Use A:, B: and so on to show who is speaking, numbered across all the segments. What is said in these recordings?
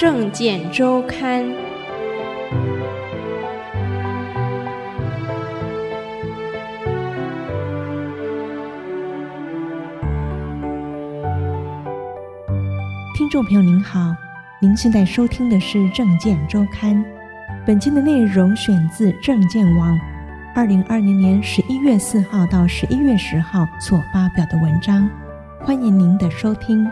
A: 政见周刊。
B: 听众朋友您好，您现在收听的是政见周刊。本期的内容选自政见网2020年11月4号到11月10号所发表的文章，欢迎您的收听。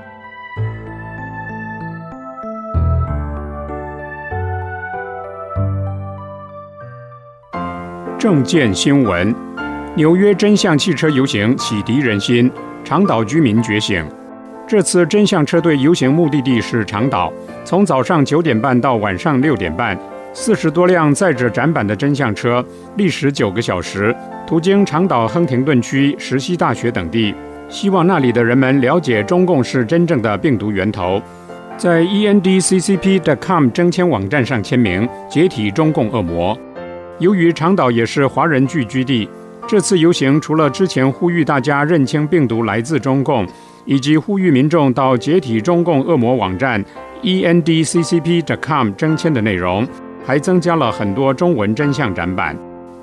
C: 政见新闻：纽约真相汽车游行启迪人心，长岛居民觉醒。这次真相车队游行目的地是长岛，从早上9点半到晚上6点半，40多辆载着展板的真相车，历时9个小时，途经长岛亨廷顿区、石溪大学等地，希望那里的人们了解中共是真正的病毒源头。在 endccp.com 征签网站上签名，解体中共恶魔。由于长岛也是华人聚居地，这次游行除了之前呼吁大家认清病毒来自中共，以及呼吁民众到解体中共恶魔网站 endccp.com 征签的内容，还增加了很多中文真相展板。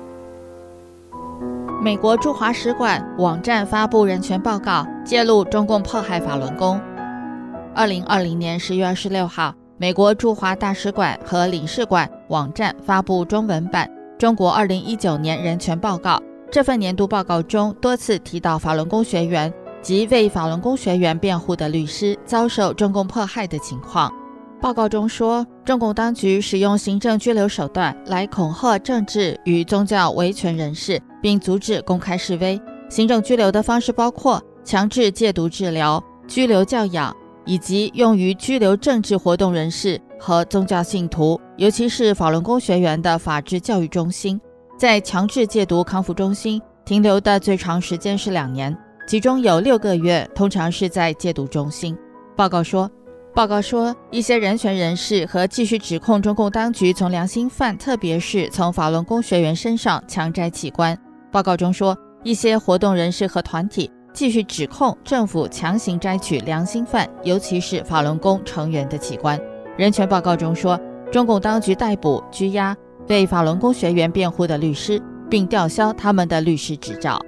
D: 美国驻华使馆网站发布人权报告，揭露中共迫害法轮功。2020年10月26号，美国驻华大使馆和领事馆网站发布中文版《中国2019年人权报告》。这份年度报告中多次提到法轮功学员及为法轮功学员辩护的律师遭受中共迫害的情况。报告中说，中共当局使用行政拘留手段来恐吓政治与宗教维权人士，并阻止公开示威。行政拘留的方式包括强制戒毒治疗、拘留教养，以及用于拘留政治活动人士和宗教信徒，尤其是法轮功学员的法治教育中心。在强制戒毒康复中心停留的最长时间是2年，其中有6个月通常是在戒毒中心。报告说，一些人权人士和继续指控中共当局从良心犯，特别是从法轮功学员身上强摘器官。报告中说，一些活动人士和团体继续指控政府强行摘取良心犯，尤其是法轮功成员的器官。人权报告中说，中共当局逮捕、拘押为法轮功学员辩护的律师，并吊销他们的律师执照。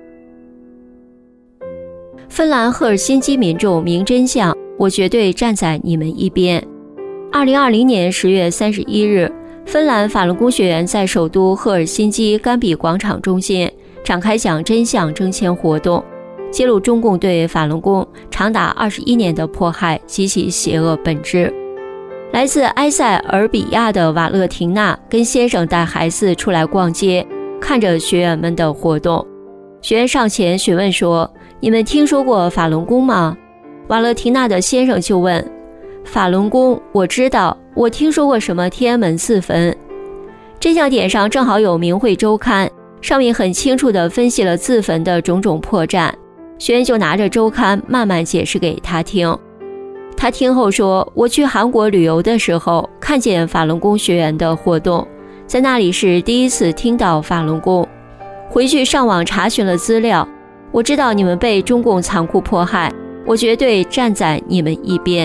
E: 芬兰赫尔辛基民众明真相，我绝对站在你们一边。2020年10月31日，芬兰法轮功学员在首都赫尔辛基甘比广场中心展开讲真相征签活动，揭露中共对法轮功长达21年的迫害及其邪恶本质。来自埃塞俄比亚的瓦勒廷娜跟先生带孩子出来逛街，看着学员们的活动。学员上前询问说，你们听说过法轮功吗？瓦勒廷娜的先生就问，法轮功我知道，我听说过什么天安门4坟。真相点上正好有明慧周刊，上面很清楚地分析了自焚的种种破绽。学员就拿着周刊慢慢解释给他听。他听后说，我去韩国旅游的时候看见法轮功学员的活动，在那里是第一次听到法轮功，回去上网查询了资料，我知道你们被中共残酷迫害，我绝对站在你们一边。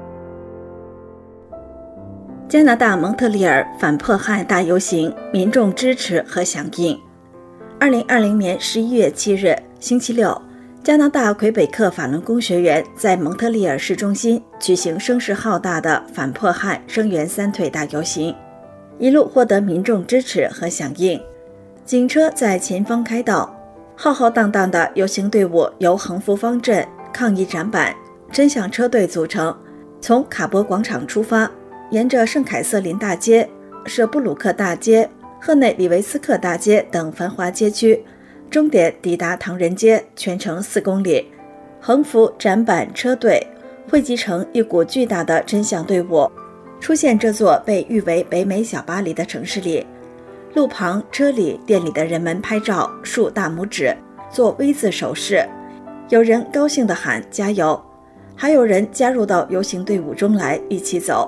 F: 加拿大蒙特利尔反迫害大游行，民众支持和响应。2020年11月7日，星期六，加拿大魁北克法轮功学员在蒙特利尔市中心举行声势浩大的反迫害声援3腿大游行，一路获得民众支持和响应。警车在前方开道，浩浩荡荡的游行队伍由横幅方阵、抗议展板、真相车队组成，从卡博广场出发，沿着圣凯瑟琳大街、舍布鲁克大街、赫内里维斯克大街等繁华街区，终点抵达唐人街，全程4公里。横幅、展板、车队汇集成一股巨大的真相队伍，出现这座被誉为北美小巴黎的城市里。路旁、车里、店里的人们拍照、竖大拇指、做 V 字手势，有人高兴地喊加油，还有人加入到游行队伍中来一起走。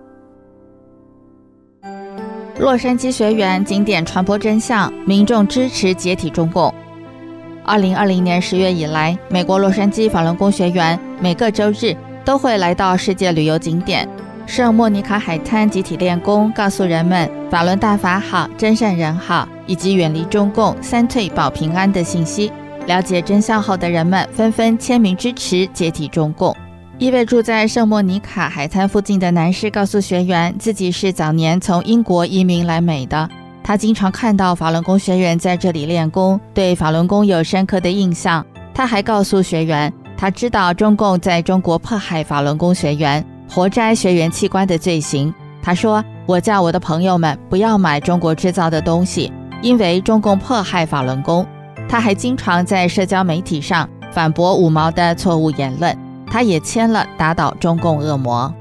D: 洛杉矶学员景点传播真相，民众支持解体中共。2020年10月以来，美国洛杉矶法轮功学员每个周日都会来到世界旅游景点， 圣莫尼卡海滩集体练功，告诉人们法轮大法好，真善人好，以及远离中共三退保平安的信息。了解真相后的人们纷纷签名支持解体中共。一位住在圣莫尼卡海滩附近的男士告诉学员，自己是早年从英国移民来美的，他经常看到法轮功学员在这里练功，对法轮功有深刻的印象。他还告诉学员，他知道中共在中国迫害法轮功学员，活摘学员器官的罪行。他说，我叫我的朋友们不要买中国制造的东西，因为中共迫害法轮功。他还经常在社交媒体上反驳五毛的错误言论，他也签了打倒中共恶魔。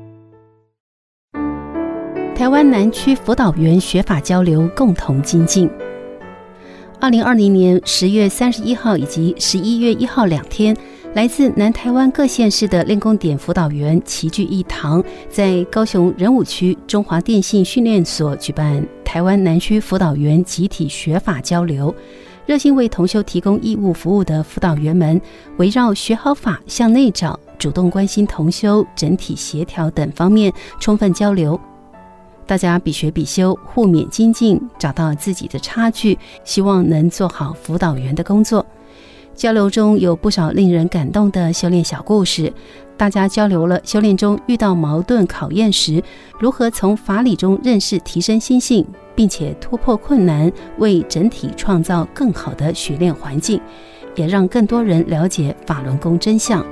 G: 台湾南区辅导员学法交流共同精进。2020年10月31号以及11月1号2天，来自南台湾各县市的练功点辅导员齐聚一堂，在高雄仁武区中华电信训练所举办台湾南区辅导员集体学法交流。热心为同修提供义务服务的辅导员们，围绕学好法、向内找、主动关心同修、整体协调等方面充分交流。大家比学比修，互勉精进，找到自己的差距，希望能做好辅导员的工作。交流中有不少令人感动的修炼小故事，大家交流了修炼中遇到矛盾考验时，如何从法理中认识提升心性，并且突破困难，为整体创造更好的学练环境，也让更多人了解法轮功真相。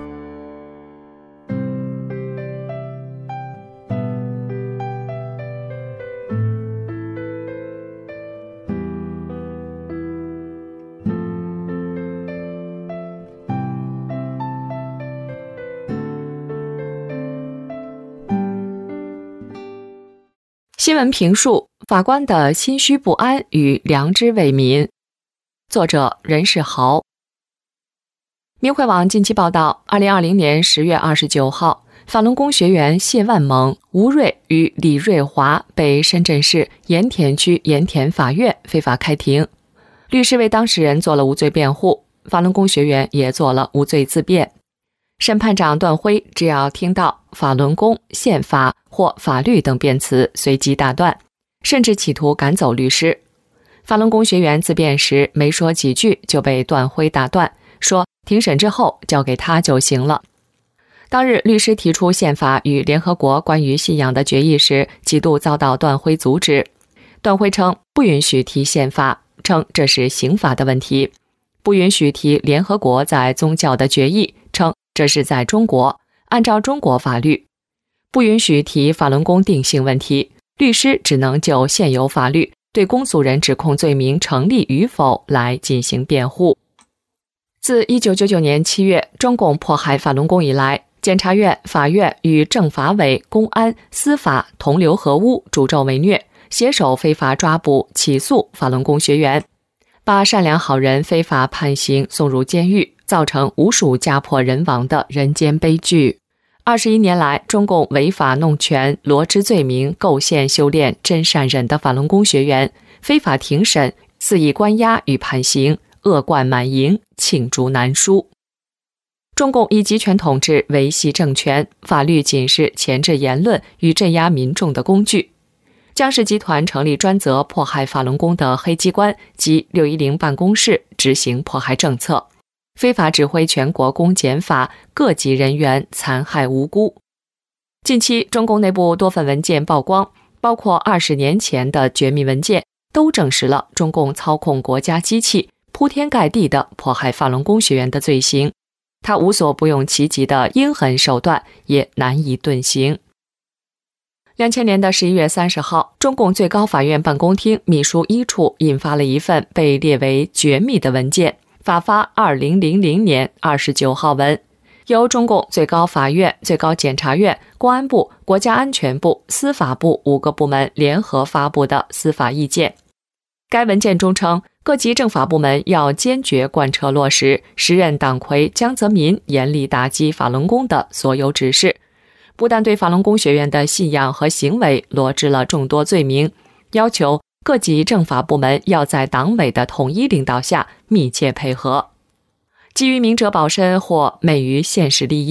H: 新闻评述：法官的心虚不安与良知为民。作者任世豪。明慧网近期报道，2020年10月29号，法轮功学员谢万蒙、吴瑞与李瑞华被深圳市盐田区盐田法院非法开庭。律师为当事人做了无罪辩护，法轮功学员也做了无罪自辩。审判长段辉只要听到法轮功、宪法或法律等辩词，随即打断，甚至企图赶走律师。法轮功学员自辩时没说几句就被段辉打断，说庭审之后交给他就行了。当日律师提出宪法与联合国关于信仰的决议时，几度遭到段辉阻止。段辉称不允许提宪法，称这是刑法的问题；不允许提联合国在宗教的决议，称这是在中国，按照中国法律；不允许提法轮功定性问题，律师只能就现有法律对公诉人指控罪名成立与否来进行辩护。自1999年7月中共迫害法轮功以来，检察院、法院与政法委、公安、司法同流合污，助纣为虐，携手非法抓捕、起诉法轮功学员，把善良好人非法判刑送入监狱，造成无数家破人亡的人间悲剧。21年来，中共违法弄权，罗织罪名，构陷修炼真善忍的法轮功学员，非法庭审，肆意关押与判刑，恶贯满盈，罄竹难书。中共以集权统治维系政权，法律仅是钳制言论与镇压民众的工具。江氏集团成立专责迫害法轮功的黑机关及610办公室，执行迫害政策，非法指挥全国公检法各级人员，残害无辜。近期中共内部多份文件曝光，包括20年前的绝密文件，都证实了中共操控国家机器，铺天盖地地迫害法轮功学员的罪行。他无所不用其极的阴狠手段也难以遁形。2000年的11月30号，中共最高法院办公厅秘书一处印发了一份被列为绝密的文件，法发2000年29号文，由中共最高法院、最高检察院、公安部、国家安全部、司法部5个部门联合发布的司法意见。该文件中称，各级政法部门要坚决贯彻落实时任党魁江泽民严厉打击法轮功的所有指示，不但对法轮功学员的信仰和行为罗织了众多罪名，要求各级政法部门要在党委的统一领导下密切配合。基于明哲保身或昧于现实利益，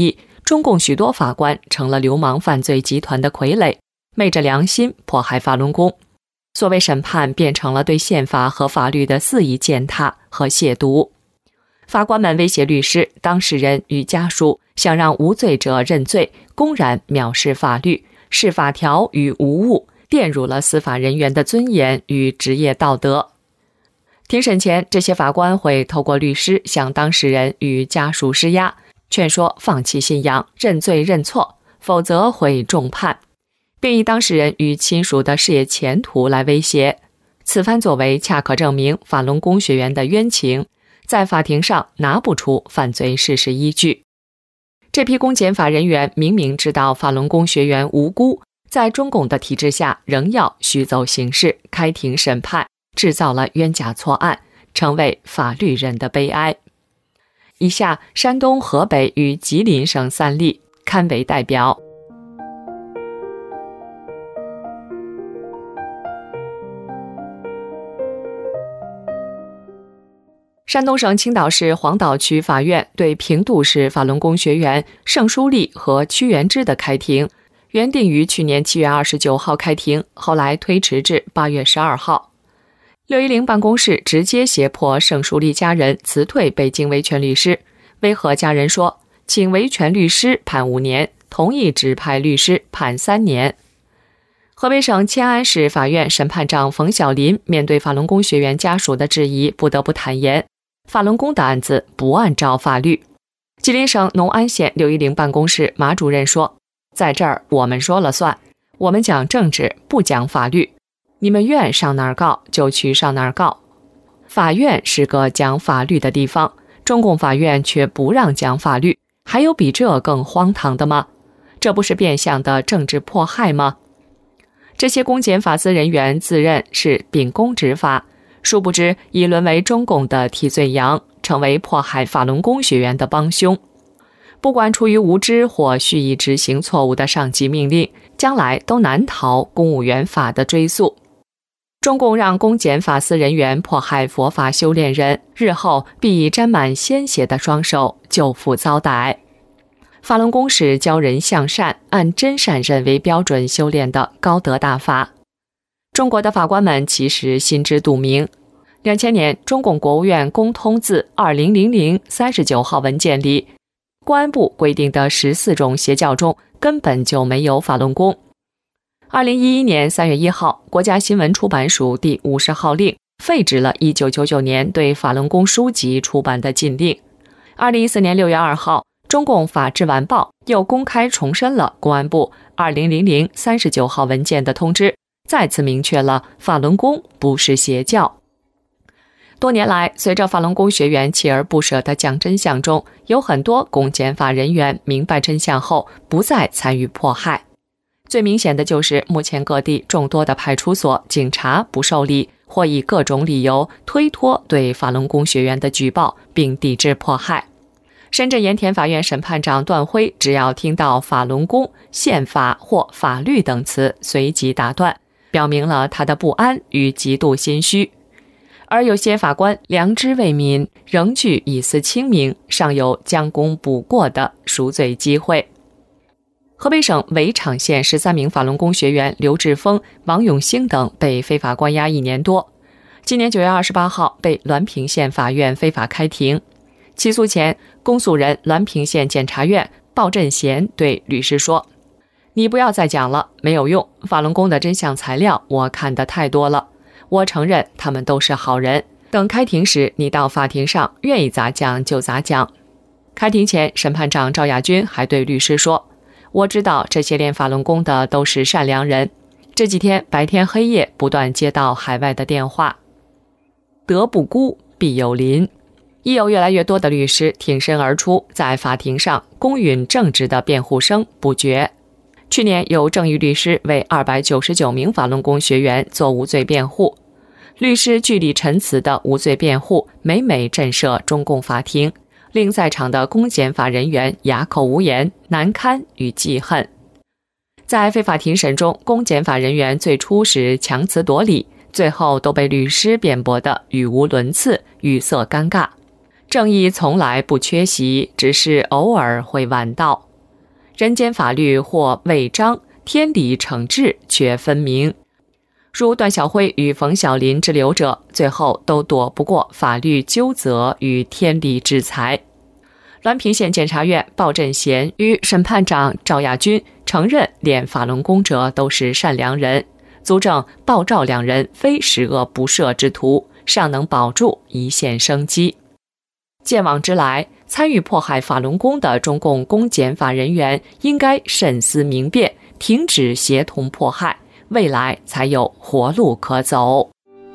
H: 中共许多法官成了流氓犯罪集团的傀儡，昧着良心迫害法轮功。所谓审判变成了对宪法和法律的肆意践踏和亵渎。法官们威胁律师、当事人与家属，想让无罪者认罪，公然藐视法律，视法条与无物，玷辱了司法人员的尊严与职业道德。庭审前，这些法官会透过律师向当事人与家属施压，劝说放弃信仰，认罪认错，否则会重判，并以当事人与亲属的事业前途来威胁。此番作为恰可证明法轮功学员的冤情，在法庭上拿不出犯罪事实依据。这批公检法人员明明知道法轮功学员无辜，在中共的体制下仍要虚走形式，开庭审判，制造了冤假错案，成为法律人的悲哀。以下山东、河北与吉林省3例堪为代表。山东省青岛市黄岛区法院对平度市法轮功学员盛书立和屈元之的开庭，原定于去年7月29号开庭，后来推迟至8月12号。610办公室直接胁迫盛书立家人辞退北京维权律师，威吓家人说，请维权律师判5年，同意指派律师判3年。河北省迁安市法院审判长冯小林面对法轮功学员家属的质疑，不得不坦言，法轮功的案子不按照法律。吉林省农安县610办公室马主任说，在这儿我们说了算，我们讲政治，不讲法律，你们院上哪儿告就去上哪儿告。法院是个讲法律的地方，中共法院却不让讲法律，还有比这更荒唐的吗？这不是变相的政治迫害吗？这些公检法司人员自认是秉公执法，殊不知已沦为中共的替罪羊，成为迫害法轮功学员的帮凶。不管出于无知或蓄意执行错误的上级命令，将来都难逃公务员法的追诉。中共让公检法司人员迫害佛法修炼人，日后必以沾满鲜血的双手救父遭歹。法轮功是教人向善，按真善忍为标准修炼的高德大法。中国的法官们其实心知肚明。2000年，中共国务院公通自200039号文件里，公安部规定的14种邪教中根本就没有法轮功。2011年3月1号，国家新闻出版署第50号令废止了1999年对法轮功书籍出版的禁令。2014年6月2号，中共法制晚报又公开重申了公安部200039号文件的通知，再次明确了法轮功不是邪教。多年来，随着法轮功学员锲而不舍的讲真相中，有很多公检法人员明白真相后不再参与迫害。最明显的就是目前各地众多的派出所、警察不受理或以各种理由推脱对法轮功学员的举报，并抵制迫害。深圳盐田法院审判长段辉只要听到法轮功、宪法或法律等词，随即打断，表明了他的不安与极度心虚。而有些法官良知为民，仍具以思清明，尚有将功补过的赎罪机会。河北省围场县13名法轮功学员刘志峰、王永兴等被非法关押1年多，今年9月28号被滦平县法院非法开庭。起诉前，公诉人滦平县检察院鲍振贤对律师说，你不要再讲了，没有用，法轮功的真相材料我看得太多了，我承认他们都是好人，等开庭时你到法庭上愿意咋讲就咋讲。开庭前，审判长赵亚军还对律师说，我知道这些练法轮功的都是善良人，这几天白天黑夜不断接到海外的电话，德不孤必有邻。已有越来越多的律师挺身而出，在法庭上公允正直的辩护声不绝。去年有正义律师为299名法轮功学员做无罪辩护，律师据理陈词的无罪辩护每每震慑中共法庭，令在场的公检法人员哑口无言，难堪与记恨。在非法庭审中，公检法人员最初是强词夺理，最后都被律师辩驳得语无伦次，语塞尴尬。正义从来不缺席，只是偶尔会晚到。 人间法律或违章，天理惩治却分明。如段晓辉与冯小林之流者，最后都躲不过法律纠责与天理制裁。滦平县检察院鲍振贤与审判长赵亚军承认，连法轮功者都是善良人，足证鲍赵两人非十恶不赦之徒，尚能保住一线生机。见往之来，参与迫害法轮功的中共公检法人员应该慎思明辨，停止协同迫害，未来才有活路可走。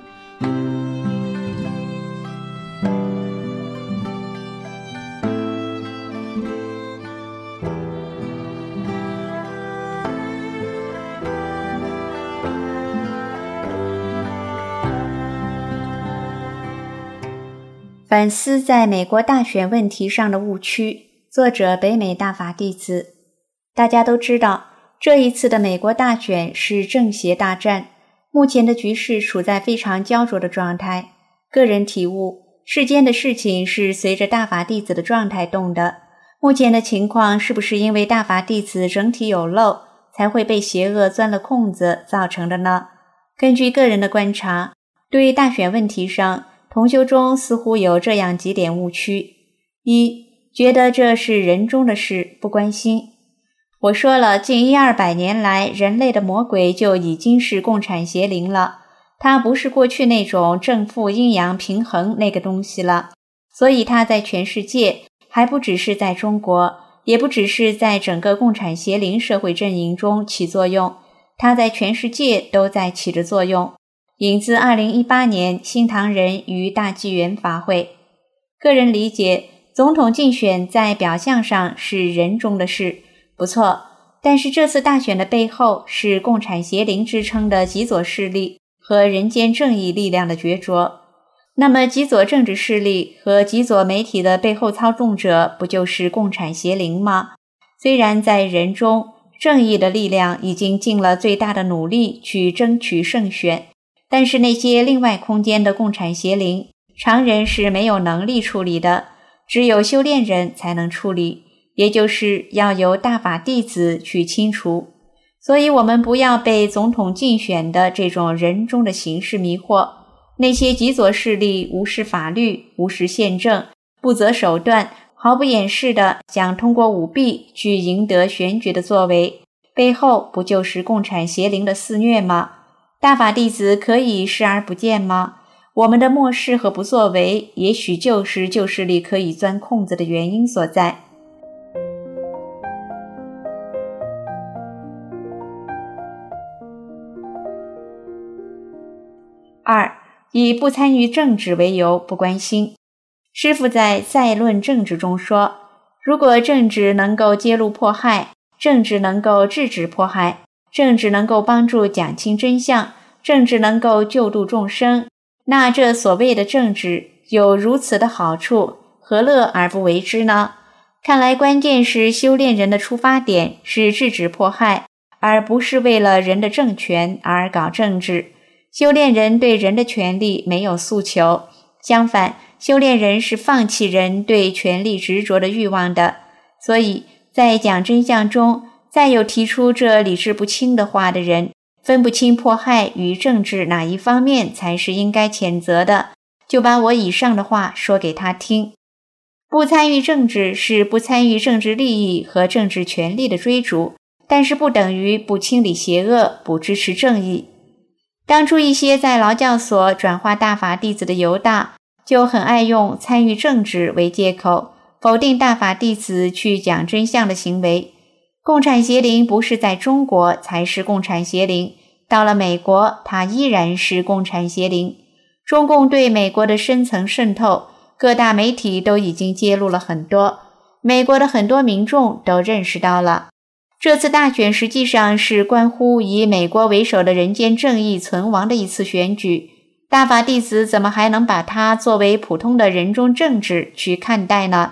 I: 反思在美国大选问题上的误区，作者北美大法弟子。大家都知道，这一次的美国大选是正邪大战，目前的局势处在非常焦灼的状态。个人体悟，世间的事情是随着大法弟子的状态动的。目前的情况是不是因为大法弟子整体有漏，才会被邪恶钻了空子造成的呢？根据个人的观察，对大选问题上，同修中似乎有这样几点误区：一，觉得这是人中的事，不关心。我说了，近100-200年来，人类的魔鬼就已经是共产邪灵了，它不是过去那种正负阴阳平衡那个东西了，所以它在全世界，还不只是在中国，也不只是在整个共产邪灵社会阵营中起作用，它在全世界都在起着作用。引自2018年新唐人与大纪元法会。个人理解，总统竞选在表象上是人中的事，不错，但是这次大选的背后是共产邪灵之称的极左势力和人间正义力量的决着。那么极左政治势力和极左媒体的背后操纵者不就是共产邪灵吗？虽然在人中，正义的力量已经尽了最大的努力去争取胜选，但是那些另外空间的共产邪灵，常人是没有能力处理的，只有修炼人才能处理，也就是要由大法弟子去清除。所以我们不要被总统竞选的这种人中的形式迷惑，那些极左势力无视法律，无视宪政，不择手段，毫不掩饰的想通过舞弊去赢得选举的作为，背后不就是共产邪灵的肆虐吗？大法弟子可以视而不见吗？我们的漠视和不作为，也许就是旧势力可以钻空子的原因所在。2，以不参与政治为由不关心。师父在《再论政治》中说，如果政治能够揭露迫害，政治能够制止迫害，政治能够帮助讲清真相，政治能够救度众生，那这所谓的政治有如此的好处，何乐而不为之呢？看来关键是修炼人的出发点是制止迫害，而不是为了人的政权而搞政治。修炼人对人的权利没有诉求，相反，修炼人是放弃人对权力执着的欲望的。所以在讲真相中，再有提出这理智不清的话的人，分不清迫害与政治哪一方面才是应该谴责的，就把我以上的话说给他听。不参与政治是不参与政治利益和政治权利的追逐，但是不等于不清理邪恶，不支持正义。当初一些在劳教所转化大法弟子的犹大，就很爱用参与政治为借口，否定大法弟子去讲真相的行为。共产邪灵不是在中国才是共产邪灵，到了美国，它依然是共产邪灵。中共对美国的深层渗透，各大媒体都已经揭露了很多，美国的很多民众都认识到了。这次大选实际上是关乎以美国为首的人间正义存亡的一次选举，大法弟子怎么还能把它作为普通的人中政治去看待呢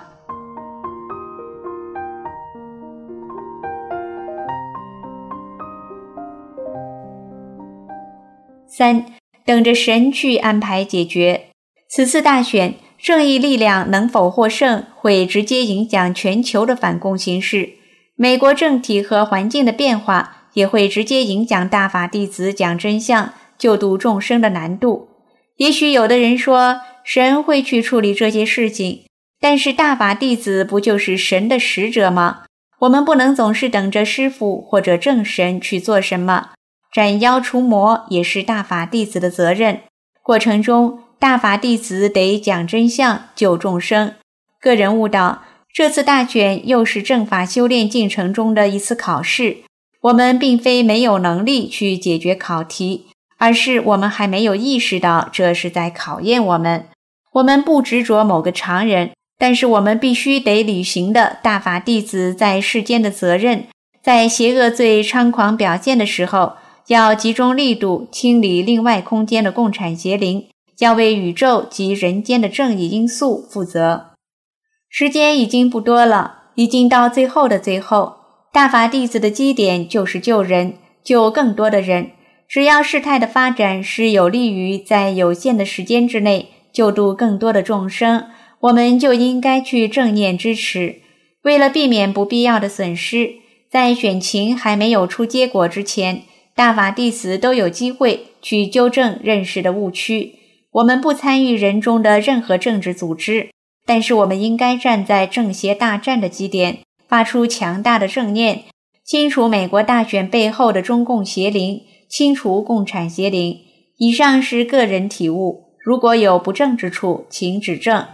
I: ？3，等着神去安排解决。此次大选，正义力量能否获胜，会直接影响全球的反共形势。 美国政体和环境的变化也会直接影响大法弟子讲真相、救度众生的难度。也许有的人说，神会去处理这些事情，但是大法弟子不就是神的使者吗？我们不能总是等着师父或者正神去做什么。斩妖除魔也是大法弟子的责任，过程中大法弟子得讲真相、救众生。个人悟道，这次大选又是正法修炼进程中的一次考试。我们并非没有能力去解决考题，而是我们还没有意识到这是在考验我们。我们不执着某个常人，但是我们必须得履行的大法弟子在世间的责任，在邪恶最猖狂表现的时候，要集中力度清理另外空间的共产邪灵，要为宇宙及人间的正义因素负责。时间已经不多了，已经到最后的最后，大法弟子的基点就是救人，救更多的人。只要事态的发展是有利于在有限的时间之内救度更多的众生，我们就应该去正念支持。为了避免不必要的损失，在选情还没有出结果之前，大法弟子都有机会去纠正认识的误区。我们不参与人中的任何政治组织，但是我们应该站在正邪大战的基点，发出强大的正念，清除美国大选背后的中共邪灵，清除共产邪灵。以上是个人体悟，如果有不正之处，请指正。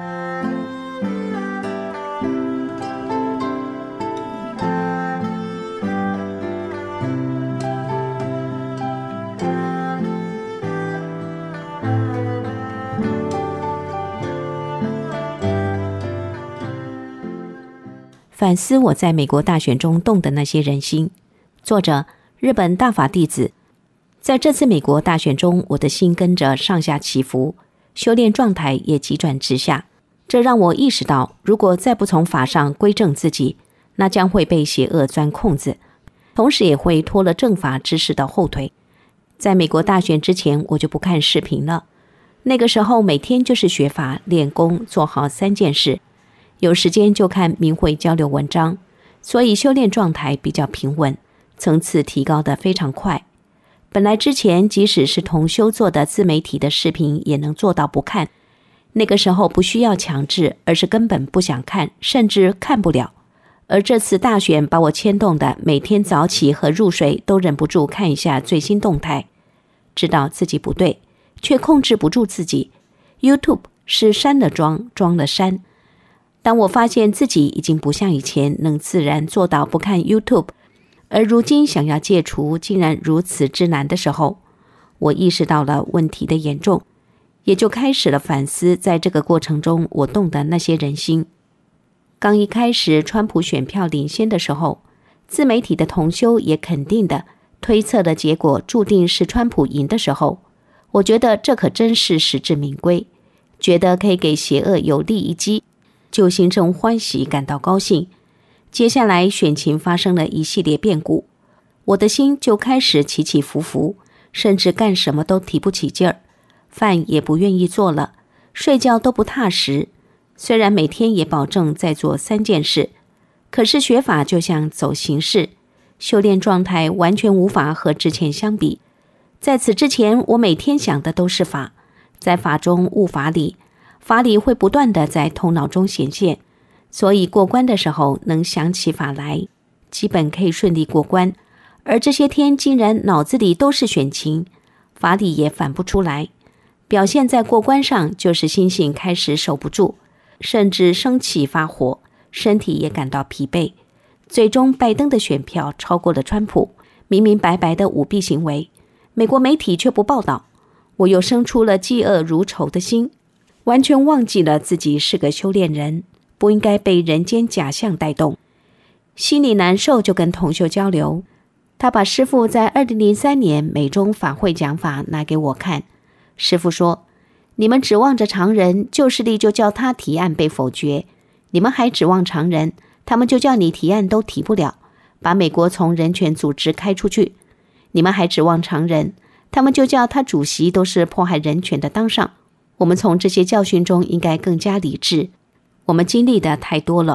J: 反思我在美国大选中动的那些人心。作者：日本大法弟子。在这次美国大选中，我的心跟着上下起伏，修炼状态也急转直下。这让我意识到，如果再不从法上归正自己，那将会被邪恶钻空子，同时也会拖了正法之士的后腿。在美国大选之前，我就不看视频了。那个时候每天就是学法、练功，做好3件事。有时间就看明慧交流文章，所以修炼状态比较平稳，层次提高得非常快。本来之前即使是同修做的自媒体的视频也能做到不看，那个时候不需要强制，而是根本不想看，甚至看不了。而这次大选把我牵动的，每天早起和入睡都忍不住看一下最新动态，知道自己不对，却控制不住自己。 YouTube 是删了装，装了删。当我发现自己已经不像以前能自然做到不看 YouTube， 而如今想要戒除竟然如此之难的时候，我意识到了问题的严重，也就开始了反思在这个过程中我动的那些人心。刚一开始川普选票领先的时候，自媒体的同修也肯定的推测的结果注定是川普赢的时候，我觉得这可真是实至名归，觉得可以给邪恶有力一击，就心生欢喜，感到高兴。接下来选情发生了一系列变故，我的心就开始起起伏伏，甚至干什么都提不起劲儿，饭也不愿意做了，睡觉都不踏实。虽然每天也保证在做3件事，可是学法就像走形式，修炼状态完全无法和之前相比。在此之前，我每天想的都是法，在法中悟法理，法理会不断地在头脑中显现，所以过关的时候能想起法来，基本可以顺利过关。而这些天竟然脑子里都是选情，法理也反不出来，表现在过关上就是心性开始守不住，甚至生气发火，身体也感到疲惫。最终拜登的选票超过了川普，明明白白的舞弊行为，美国媒体却不报道，我又生出了嫉恶如仇的心，完全忘记了自己是个修炼人，不应该被人间假象带动。心里难受就跟同修交流，他把师父在2003年美中法会讲法拿给我看。师父说，你们指望着常人，旧势力就叫他提案被否决，你们还指望常人，他们就叫你提案都提不了，把美国从人权组织开出去。你们还指望常人，他们就叫他主席都是迫害人权的当上。我们从这些教训中应该更加理智，我们经历的太多了，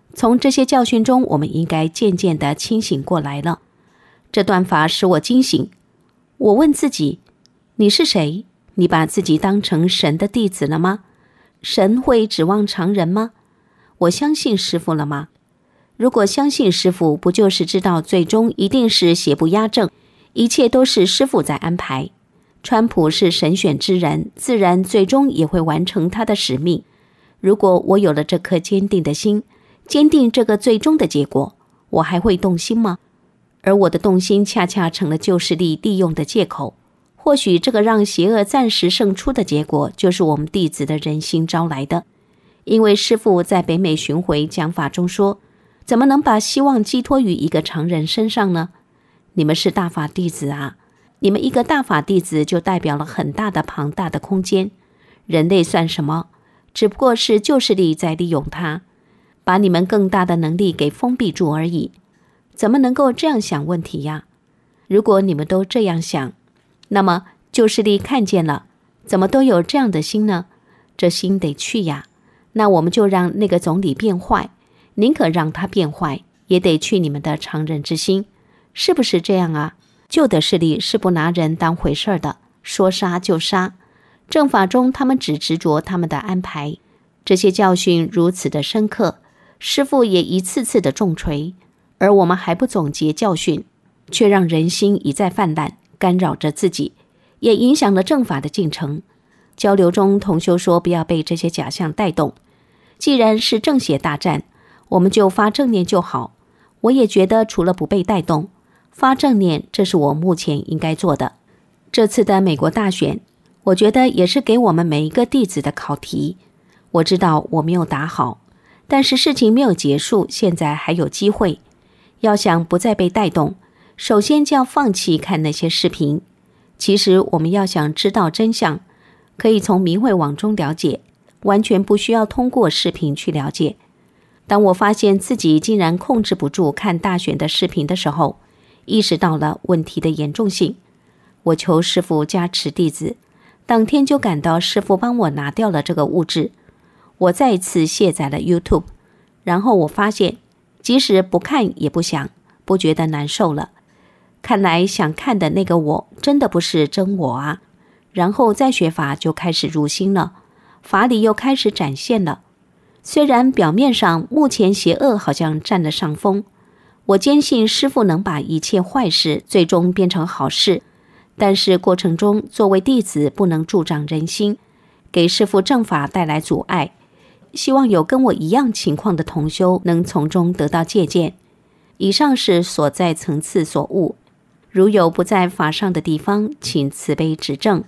J: 从这些教训中，我们应该渐渐地清醒过来了。这段法使我惊醒。我问自己，你是谁？你把自己当成神的弟子了吗？神会指望常人吗？我相信师父了吗？如果相信师父，不就是知道最终一定是邪不压正，一切都是师父在安排。川普是神选之人，自然最终也会完成他的使命。如果我有了这颗坚定的心，坚定这个最终的结果，我还会动心吗？而我的动心恰恰成了旧势力利用的借口。或许这个让邪恶暂时胜出的结果，就是我们弟子的人心招来的。因为师父在北美巡回讲法中说，怎么能把希望寄托于一个常人身上呢？你们是大法弟子啊，你们一个大法弟子就代表了很大的庞大的空间。人类算什么？只不过是旧势力在利用它，把你们更大的能力给封闭住而已。怎么能够这样想问题呀？如果你们都这样想，那么旧势力看见了，怎么都有这样的心呢？这心得去呀。那我们就让那个总理变坏，宁可让他变坏，也得去你们的常人之心，是不是这样啊？旧的势力是不拿人当回事的，说杀就杀。正法中他们只执着他们的安排。这些教训如此的深刻，师父也一次次的重锤，而我们还不总结教训，却让人心一再泛滥，干扰着自己，也影响了正法的进程。交流中同修说，不要被这些假象带动。既然是正邪大战，我们就发正念就好。我也觉得除了不被带动，发正念，这是我目前应该做的。这次的美国大选，我觉得也是给我们每一个弟子的考题。我知道我没有打好，但是事情没有结束，现在还有机会。要想不再被带动，首先就要放弃看那些视频。其实我们要想知道真相，可以从明慧网中了解，完全不需要通过视频去了解。当我发现自己竟然控制不住看大选的视频的时候，意识到了问题的严重性。我求师父加持弟子，当天就赶到师父帮我拿掉了这个物质。我再一次卸载了 YouTube， 然后我发现即使不看也不想，不觉得难受了。看来想看的那个我真的不是真我啊。然后再学法就开始入心了，法理又开始展现了。虽然表面上目前邪恶好像占了上风，我坚信师父能把一切坏事最终变成好事，但是过程中作为弟子不能助长人心，给师父正法带来阻碍。希望有跟我一样情况的同修能从中得到借鉴。以上是所在层次所悟，如有不在法上的地方，请慈悲指正。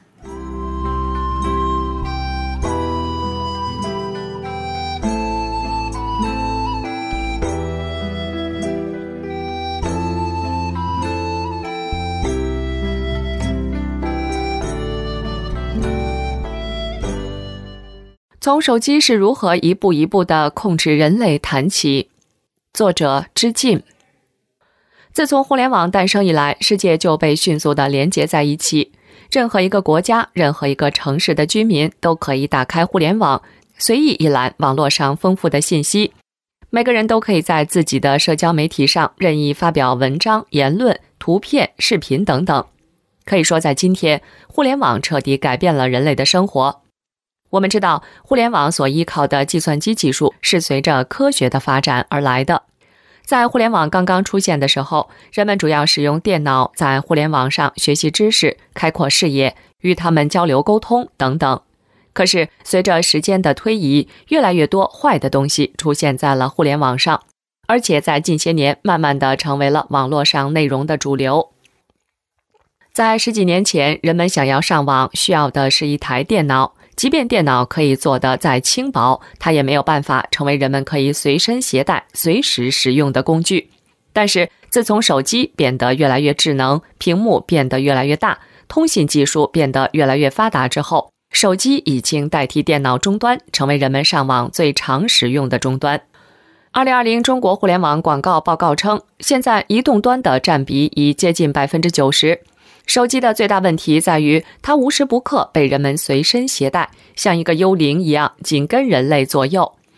H: 从手机是如何一步一步地控制人类谈起。作者知进。自从互联网诞生以来，世界就被迅速地连接在一起。任何一个国家、任何一个城市的居民都可以打开互联网，随意一览网络上丰富的信息。每个人都可以在自己的社交媒体上任意发表文章、言论、图片、视频等等。可以说，在今天，互联网彻底改变了人类的生活。我们知道，互联网所依靠的计算机技术是随着科学的发展而来的。在互联网刚刚出现的时候，人们主要使用电脑在互联网上学习知识、开阔视野、与他们交流沟通等等。可是，随着时间的推移，越来越多坏的东西出现在了互联网上，而且在近些年慢慢地成为了网络上内容的主流。在10几年前，人们想要上网需要的是一台电脑，即便电脑可以做得再轻薄，它也没有办法成为人们可以随身携带、随时使用的工具。但是自从手机变得越来越智能，屏幕变得越来越大，通信技术变得越来越发达之后，手机已经代替电脑终端，成为人们上网最常使用的终端。2020中国互联网广告报告称，现在移动端的占比已接近 90%。手机的最大问题在于，它无时不刻被人们随身携带，像一个幽灵一样紧跟人类左右。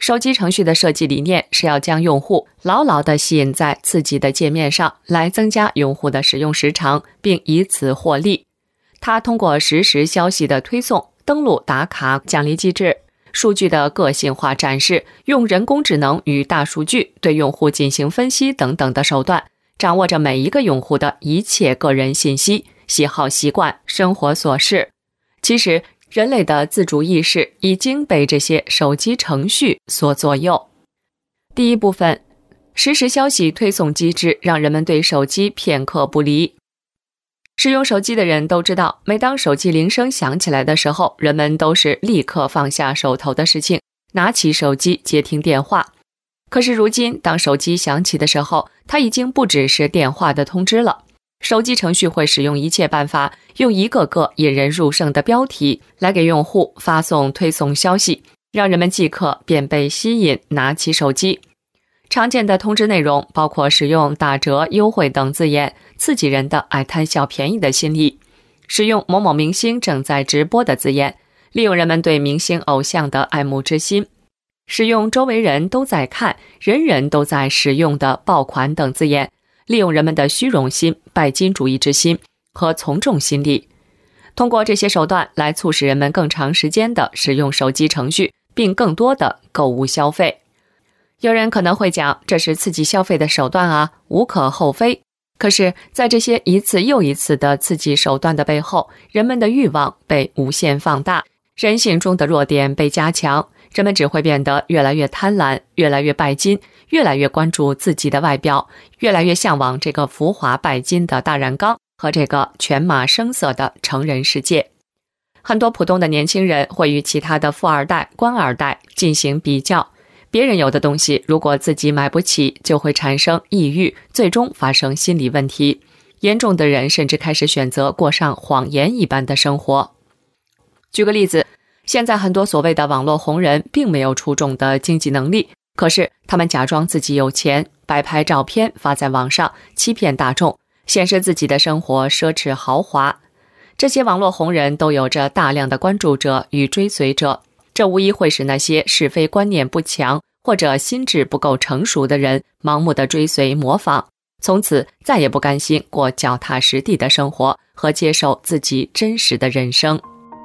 H: 手机程序的设计理念是要将用户牢牢地吸引在自己的界面上，来增加用户的使用时长，并以此获利。它通过实时消息的推送、登录打卡奖励机制、数据的个性化展示，用人工智能与大数据对用户进行分析等等的手段，掌握着每一个用户的一切个人信息、喜好习惯、生活琐事。其实人类的自主意识已经被这些手机程序所左右。第一部分，实时消息推送机制让人们对手机片刻不离。使用手机的人都知道，每当手机铃声响起来的时候，人们都是立刻放下手头的事情，拿起手机接听电话。可是如今，当手机响起的时候，它已经不只是电话的通知了。手机程序会使用一切办法，用一个个引人入胜的标题来给用户发送推送消息，让人们即刻便被吸引拿起手机。常见的通知内容包括使用打折、优惠等字眼，刺激人的爱贪小便宜的心理；使用某某明星正在直播的字眼，利用人们对明星偶像的爱慕之心；使用周围人都在看、人人都在使用的爆款等字眼，利用人们的虚荣心、拜金主义之心和从众心理。通过这些手段来促使人们更长时间的使用手机程序，并更多的购物消费。有人可能会讲，这是刺激消费的手段啊，无可厚非。可是，在这些一次又一次的刺激手段的背后，人们的欲望被无限放大，人性中的弱点被加强，人们只会变得越来越贪婪，越来越拜金，越来越关注自己的外表，越来越向往这个浮华拜金的大染缸和这个犬马声色的成人世界。很多普通的年轻人会与其他的富二代、官二代进行比较，别人有的东西如果自己买不起，就会产生抑郁，最终发生心理问题。严重的人甚至开始选择过上谎言一般的生活。举个例子，现在很多所谓的网络红人并没有出众的经济能力，可是他们假装自己有钱，摆拍照片发在网上，欺骗大众，显示自己的生活奢侈豪华。这些网络红人都有着大量的关注者与追随者，这无疑会使那些是非观念不强或者心智不够成熟的人盲目的追随模仿，从此再也不甘心过脚踏实地的生活和接受自己真实的人生。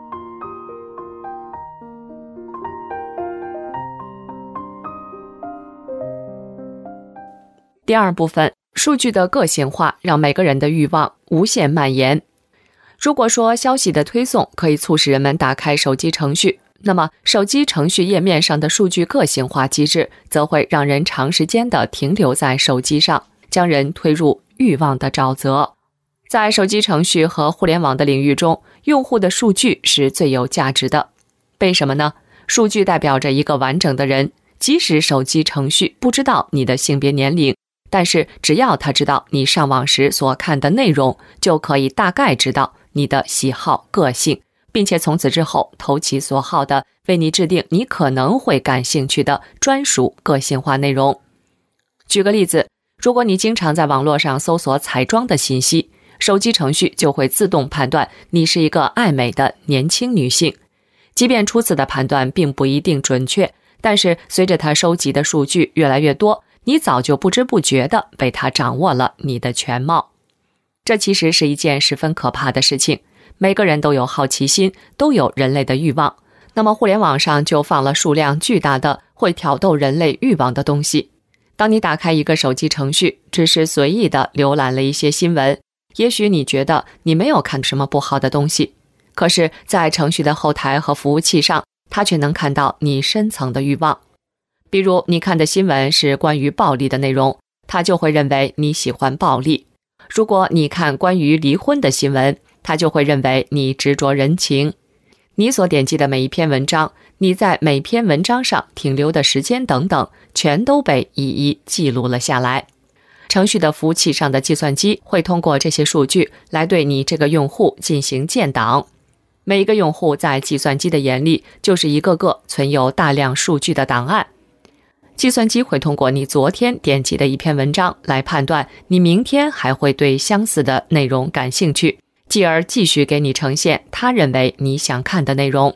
H: 第二部分，数据的个性化让每个人的欲望无限蔓延。如果说消息的推送可以促使人们打开手机程序，那么手机程序页面上的数据个性化机制则会让人长时间地停留在手机上，将人推入欲望的沼泽。在手机程序和互联网的领域中，用户的数据是最有价值的。为什么呢？数据代表着一个完整的人，即使手机程序不知道你的性别年龄，但是只要他知道你上网时所看的内容，就可以大概知道你的喜好、个性，并且从此之后投其所好的为你制定你可能会感兴趣的专属个性化内容。举个例子，如果你经常在网络上搜索彩妆的信息，手机程序就会自动判断你是一个爱美的年轻女性。即便初次的判断并不一定准确，但是随着它收集的数据越来越多，你早就不知不觉地被它掌握了你的全貌。这其实是一件十分可怕的事情。每个人都有好奇心，都有人类的欲望，那么互联网上就放了数量巨大的会挑逗人类欲望的东西。当你打开一个手机程序，只是随意地浏览了一些新闻，也许你觉得你没有看什么不好的东西，可是在程序的后台和服务器上，它却能看到你深层的欲望。比如你看的新闻是关于暴力的内容，它就会认为你喜欢暴力；如果你看关于离婚的新闻，它就会认为你执着人情。你所点击的每一篇文章，你在每篇文章上停留的时间等等，全都被一一记录了下来。程序的服务器上的计算机会通过这些数据来对你这个用户进行建档。每一个用户在计算机的眼里就是一个个存有大量数据的档案。计算机会通过你昨天点击的一篇文章来判断你明天还会对相似的内容感兴趣，继而继续给你呈现他认为你想看的内容。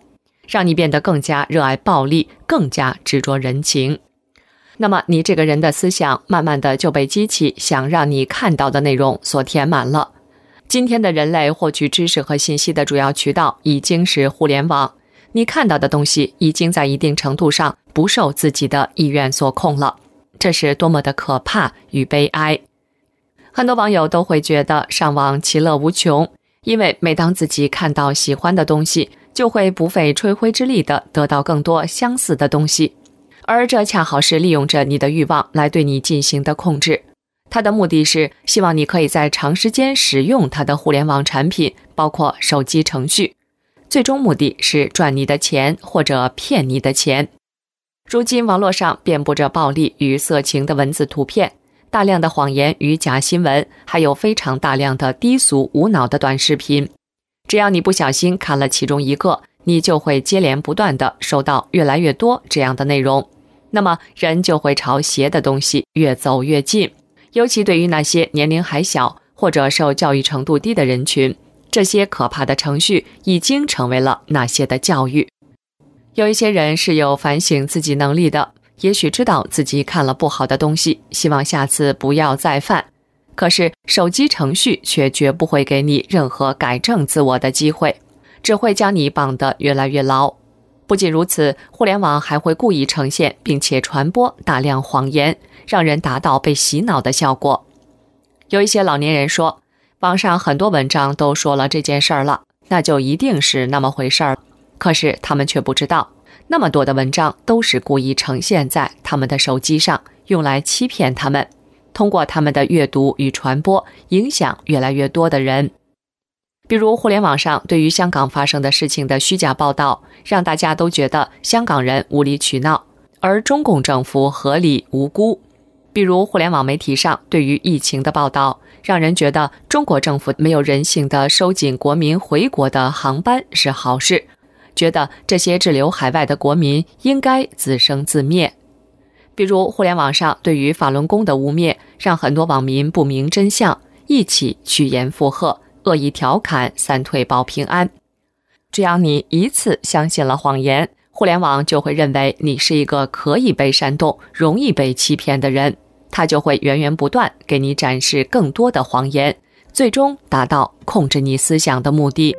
H: 让你变得更加热爱暴力，更加执着人情。那么你这个人的思想慢慢的就被机器想让你看到的内容所填满了。今天的人类获取知识和信息的主要渠道已经是互联网，你看到的东西已经在一定程度上不受自己的意愿所控了，这是多么的可怕与悲哀。很多网友都会觉得上网其乐无穷，因为每当自己看到喜欢的东西，就会不费吹灰之力地得到更多相似的东西，而这恰好是利用着你的欲望来对你进行的控制。它的目的是希望你可以在长时间使用它的互联网产品，包括手机程序，最终目的是赚你的钱或者骗你的钱。如今网络上遍布着暴力与色情的文字图片，大量的谎言与假新闻，还有非常大量的低俗无脑的短视频。只要你不小心看了其中一个，你就会接连不断地收到越来越多这样的内容，那么人就会朝邪的东西越走越近。尤其对于那些年龄还小或者受教育程度低的人群，这些可怕的程序已经成为了那些的教育。有一些人是有反省自己能力的，也许知道自己看了不好的东西，希望下次不要再犯。可是手机程序却绝不会给你任何改正自我的机会，只会将你绑得越来越牢。不仅如此，互联网还会故意呈现并且传播大量谎言，让人达到被洗脑的效果。有一些老年人说，网上很多文章都说了这件事儿了，那就一定是那么回事儿。可是他们却不知道，那么多的文章都是故意呈现在他们的手机上，用来欺骗他们，通过他们的阅读与传播，影响越来越多的人。比如互联网上对于香港发生的事情的虚假报道，让大家都觉得香港人无理取闹，而中共政府合理无辜。比如互联网媒体上对于疫情的报道，让人觉得中国政府没有人性地收紧国民回国的航班是好事，觉得这些滞留海外的国民应该自生自灭。比如互联网上对于法轮功的污蔑，让很多网民不明真相，一起趋炎附和，恶意调侃三退保平安。只要你一次相信了谎言，互联网就会认为你是一个可以被煽动、容易被欺骗的人，它就会源源不断给你展示更多的谎言，最终达到控制你思想的目的。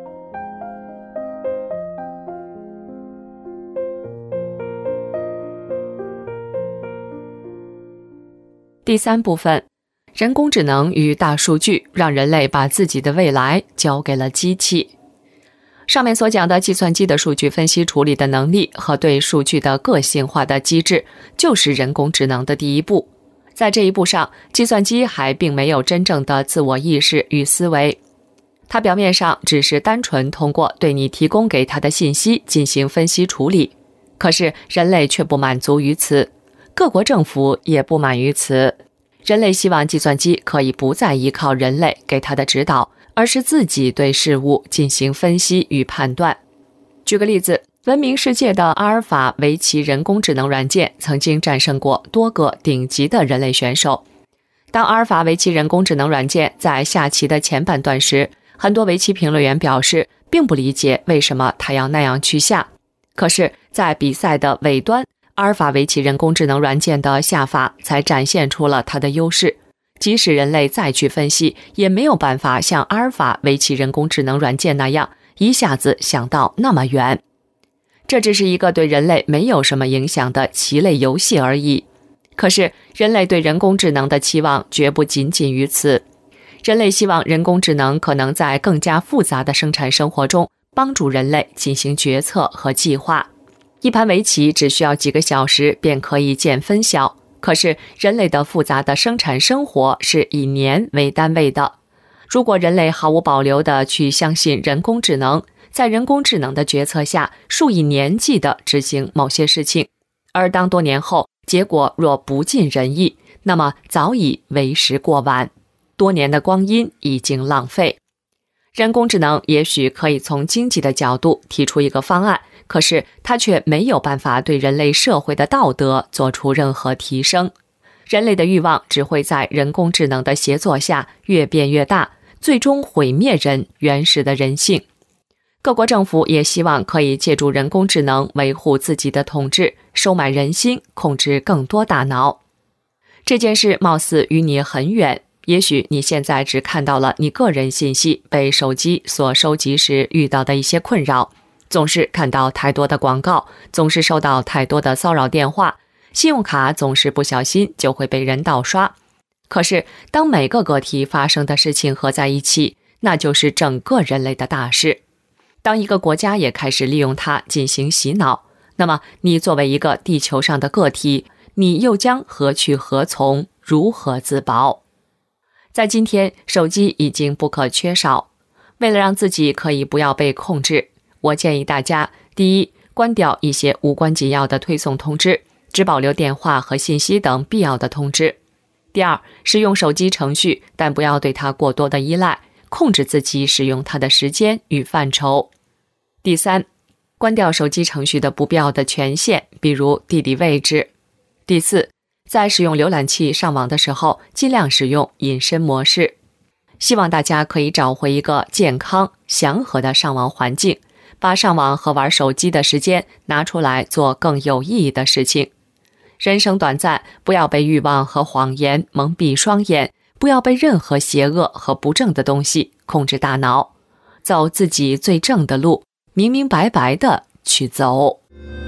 H: 第三部分，人工智能与大数据让人类把自己的未来交给了机器。上面所讲的计算机的数据分析处理的能力和对数据的个性化的机制，就是人工智能的第一步。在这一步上，计算机还并没有真正的自我意识与思维，它表面上只是单纯通过对你提供给它的信息进行分析处理。可是人类却不满足于此，各国政府也不满于此。人类希望计算机可以不再依靠人类给它的指导，而是自己对事物进行分析与判断。举个例子，闻名世界的阿尔法围棋人工智能软件曾经战胜过多个顶级的人类选手。当阿尔法围棋人工智能软件在下棋的前半段时，很多围棋评论员表示并不理解为什么它要那样去下。可是在比赛的尾端，阿尔法围棋人工智能软件的下法才展现出了它的优势，即使人类再去分析，也没有办法像阿尔法围棋人工智能软件那样一下子想到那么远。这只是一个对人类没有什么影响的棋类游戏而已。可是人类对人工智能的期望绝不仅仅于此，人类希望人工智能可能在更加复杂的生产生活中帮助人类进行决策和计划。一盘围棋只需要几个小时便可以见分晓，可是人类的复杂的生产生活是以年为单位的。如果人类毫无保留地去相信人工智能，在人工智能的决策下数以年计地执行某些事情，而当多年后结果若不尽人意，那么早已为时过晚，多年的光阴已经浪费。人工智能也许可以从经济的角度提出一个方案，可是它却没有办法对人类社会的道德做出任何提升。人类的欲望只会在人工智能的协作下越变越大，最终毁灭人原始的人性。 各国政府也希望可以借助人工智能维护自己的统治，收买人心，控制更多大脑。这件事貌似与你很远，也许你现在只看到了你个人信息被手机所收集时遇到的一些困扰，总是看到太多的广告，总是收到太多的骚扰电话，信用卡总是不小心就会被人盗刷。可是当每个个体发生的事情合在一起，那就是整个人类的大事。当一个国家也开始利用它进行洗脑，那么你作为一个地球上的个体，你又将何去何从，如何自保？在今天，手机已经不可缺少。为了让自己可以不要被控制，我建议大家：第一，关掉一些无关紧要的推送通知，只保留电话和信息等必要的通知；第二，使用手机程序，但不要对它过多的依赖，控制自己使用它的时间与范畴；第三，关掉手机程序的不必要的权限，比如地理位置；第四，在使用浏览器上网的时候，尽量使用隐身模式。希望大家可以找回一个健康、祥和的上网环境，把上网和玩手机的时间拿出来做更有意义的事情。人生短暂，不要被欲望和谎言蒙蔽双眼，不要被任何邪恶和不正的东西控制大脑，走自己最正的路，明明白白的去走。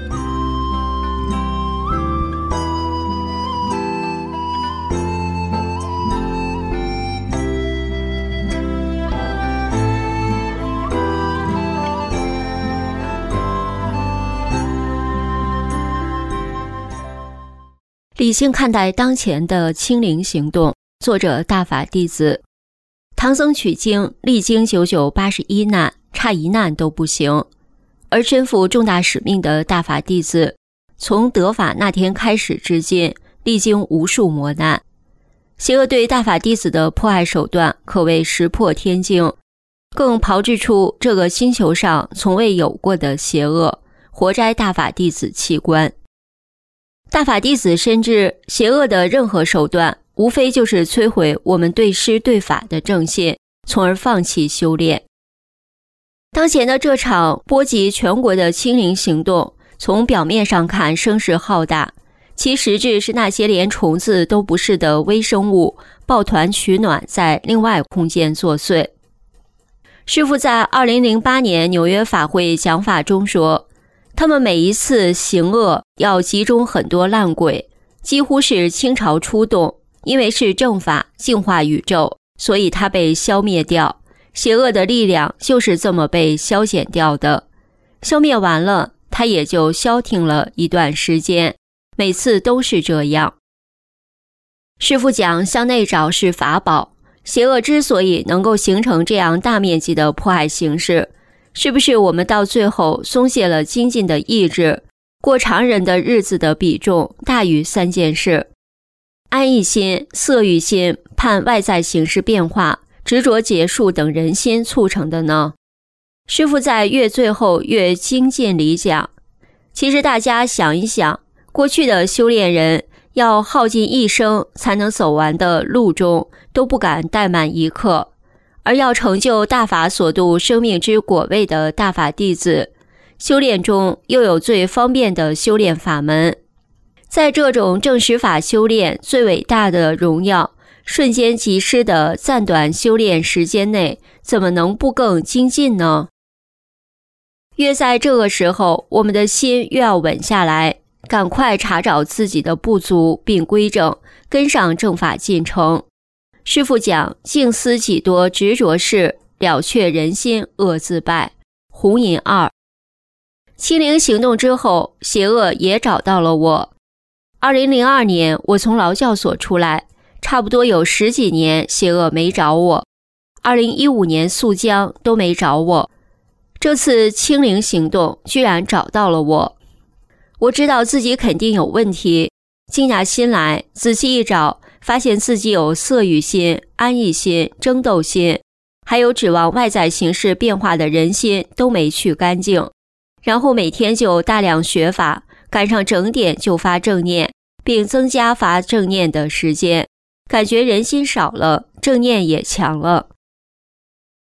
E: 理性看待当前的清零行动，作者大法弟子。唐僧取经历经981难，差一难都不行。而身负重大使命的大法弟子，从得法那天开始至今，历经无数磨难。邪恶对大法弟子的迫害手段可谓石破天惊，更炮制出这个星球上从未有过的邪恶，活摘大法弟子器官。大法弟子深知，邪恶的任何手段无非就是摧毁我们对师对法的正信，从而放弃修炼。当前的这场波及全国的清零行动，从表面上看声势浩大，其实质是那些连虫子都不是的微生物抱团取暖，在另外空间作祟。师父在2008年纽约法会讲法中说，他们每一次行恶要集中很多烂鬼，几乎是倾巢出动，因为是正法净化宇宙，所以它被消灭掉。邪恶的力量就是这么被消减掉的，消灭完了，它也就消停了一段时间，每次都是这样。师父讲向内找是法宝，邪恶之所以能够形成这样大面积的迫害形式，是不是我们到最后松懈了精进的意志，过常人的日子的比重大于3件事：安逸心、色欲心、盼外在形式变化、执着结束等人心促成的呢？师父在越最后越精进里讲，其实大家想一想，过去的修炼人要耗尽一生才能走完的路中，都不敢怠慢一刻。而要成就大法所度生命之果位的大法弟子，修炼中又有最方便的修炼法门。在这种正实法修炼最伟大的荣耀，瞬间即逝的暂短修炼时间内，怎么能不更精进呢？越在这个时候，我们的心越要稳下来，赶快查找自己的不足并归正，跟上正法进程。师父讲，静思己多执着事，了却人心恶自败。红银2。清零行动之后，邪恶也找到了我。2002年我从劳教所出来，差不多有10几年邪恶没找我。2015年肃江都没找我，这次清零行动居然找到了我。我知道自己肯定有问题，静下心来仔细一找，发现自己有色欲心、安逸心、争斗心，还有指望外在形式变化的人心都没去干净。然后每天就大量学法，赶上整点就发正念，并增加发正念的时间，感觉人心少了，正念也强了。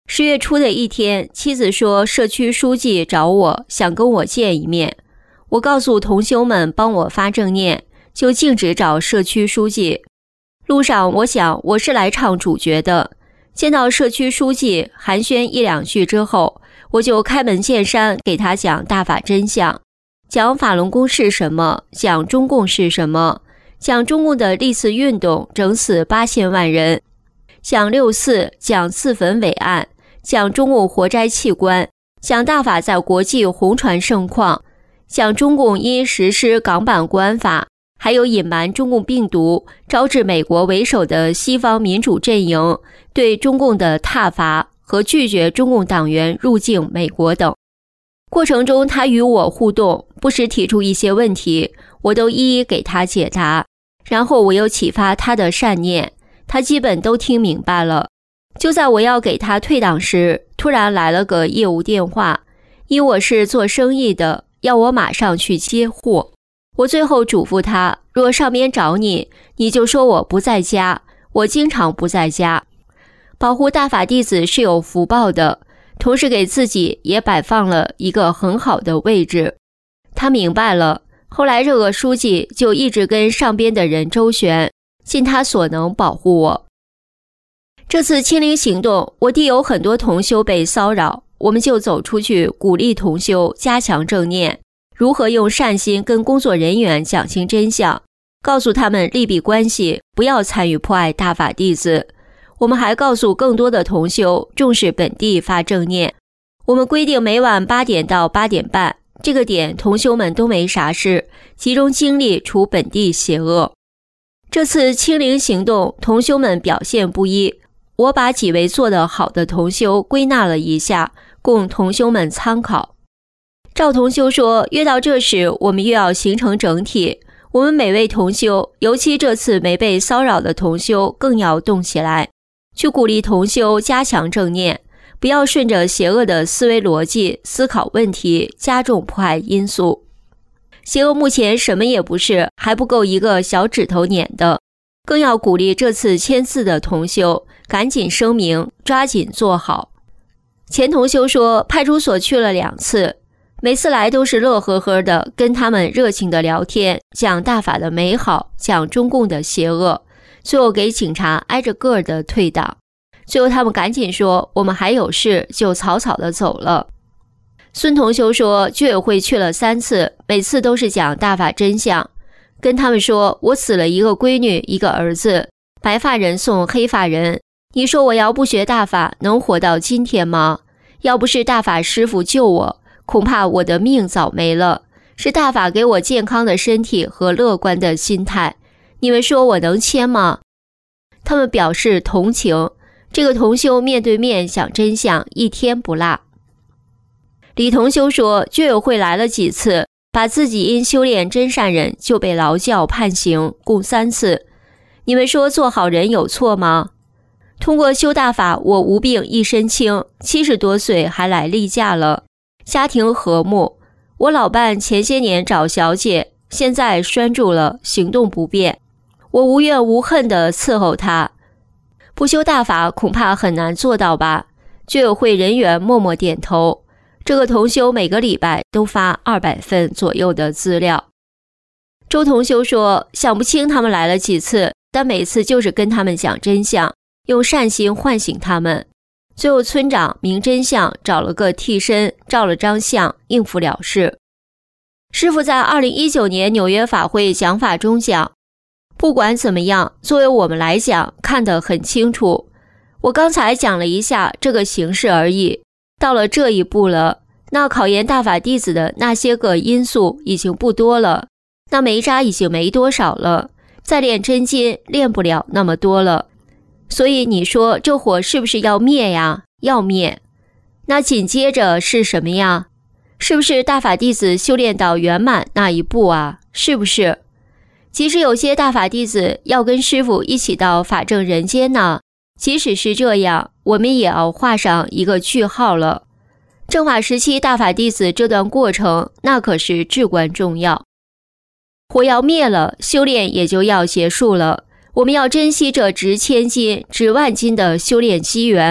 E: 10月初的一天，妻子说社区书记找我，想跟我见一面。我告诉同修们帮我发正念，就径直找社区书记。路上我想我是来唱主角的，见到社区书记寒暄1、2句之后，我就开门见山给他讲大法真相，讲法轮功是什么，讲中共是什么，讲中共的历次运动整死8000万人，讲6·4，讲自焚伟案，讲中共活摘器官，讲大法在国际红传盛况，讲中共因实施港版国安法，还有隐瞒中共病毒，招致美国为首的西方民主阵营对中共的挞伐和拒绝中共党员入境美国等。过程中他与我互动，不时提出一些问题，我都一一给他解答，然后我又启发他的善念，他基本都听明白了。就在我要给他退档时，突然来了个业务电话，因我是做生意的，要我马上去接货。我最后嘱咐他，若上边找你，你就说我不在家，我经常不在家。保护大法弟子是有福报的，同时给自己也摆放了一个很好的位置。他明白了，后来这个书记就一直跟上边的人周旋，尽他所能保护我。这次清零行动，我弟有很多同修被骚扰，我们就走出去鼓励同修加强正念，如何用善心跟工作人员讲清真相，告诉他们利弊关系，不要参与迫害大法弟子。我们还告诉更多的同修重视本地发正念。我们规定每晚8点到8点半，这个点同修们都没啥事，集中精力除本地邪恶。这次清零行动，同修们表现不一，我把几位做得好的同修归纳了一下，供同修们参考。赵同修说，越到这时，我们越要形成整体。我们每位同修，尤其这次没被骚扰的同修，更要动起来，去鼓励同修加强正念，不要顺着邪恶的思维逻辑思考问题，加重迫害因素。邪恶目前什么也不是，还不够一个小指头捻的，更要鼓励这次签字的同修赶紧声明，抓紧做好。钱同修说，派出所去了2次，每次来都是乐呵呵的，跟他们热情的聊天，讲大法的美好，讲中共的邪恶，最后给警察挨着个的退档。最后他们赶紧说我们还有事，就草草的走了。孙同修说，居委会去了3次，每次都是讲大法真相，跟他们说我死了一个闺女一个儿子，白发人送黑发人，你说我要不学大法能活到今天吗？要不是大法师父救我，恐怕我的命早没了，是大法给我健康的身体和乐观的心态，你们说我能签吗？他们表示同情，这个同修面对面讲真相，一天不落。李同修说，居委会来了几次，把自己因修炼真善人就被劳教判刑，共3次。你们说做好人有错吗？通过修大法，我无病一身轻，70多岁还来例假了，家庭和睦。我老伴前些年找小姐，现在拴住了，行动不便。我无怨无恨地伺候他。不修大法恐怕很难做到吧？居委会人员默默点头。这个同修每个礼拜都发200份左右的资料。周同修说，想不清他们来了几次，但每次就是跟他们讲真相，用善心唤醒他们。最后村长明真相，找了个替身，照了张相，应付了事。师父在2019年纽约法会讲法中讲，不管怎么样，作为我们来讲，看得很清楚。我刚才讲了一下这个形式而已，到了这一步了，那考验大法弟子的那些个因素已经不多了，那煤渣已经没多少了，再练真金练不了那么多了。所以你说这火是不是要灭呀？要灭。那紧接着是什么呀？是不是大法弟子修炼到圆满那一步啊？是不是？即使有些大法弟子要跟师父一起到法正人间呢，即使是这样，我们也要画上一个句号了。正法时期大法弟子这段过程，那可是至关重要。火要灭了，修炼也就要结束了。我们要珍惜这值1000金、值10000金的修炼机缘，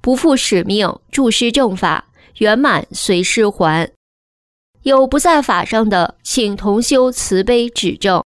E: 不负使命，注释正法，圆满随师还。有不在法上的，请同修慈悲指正。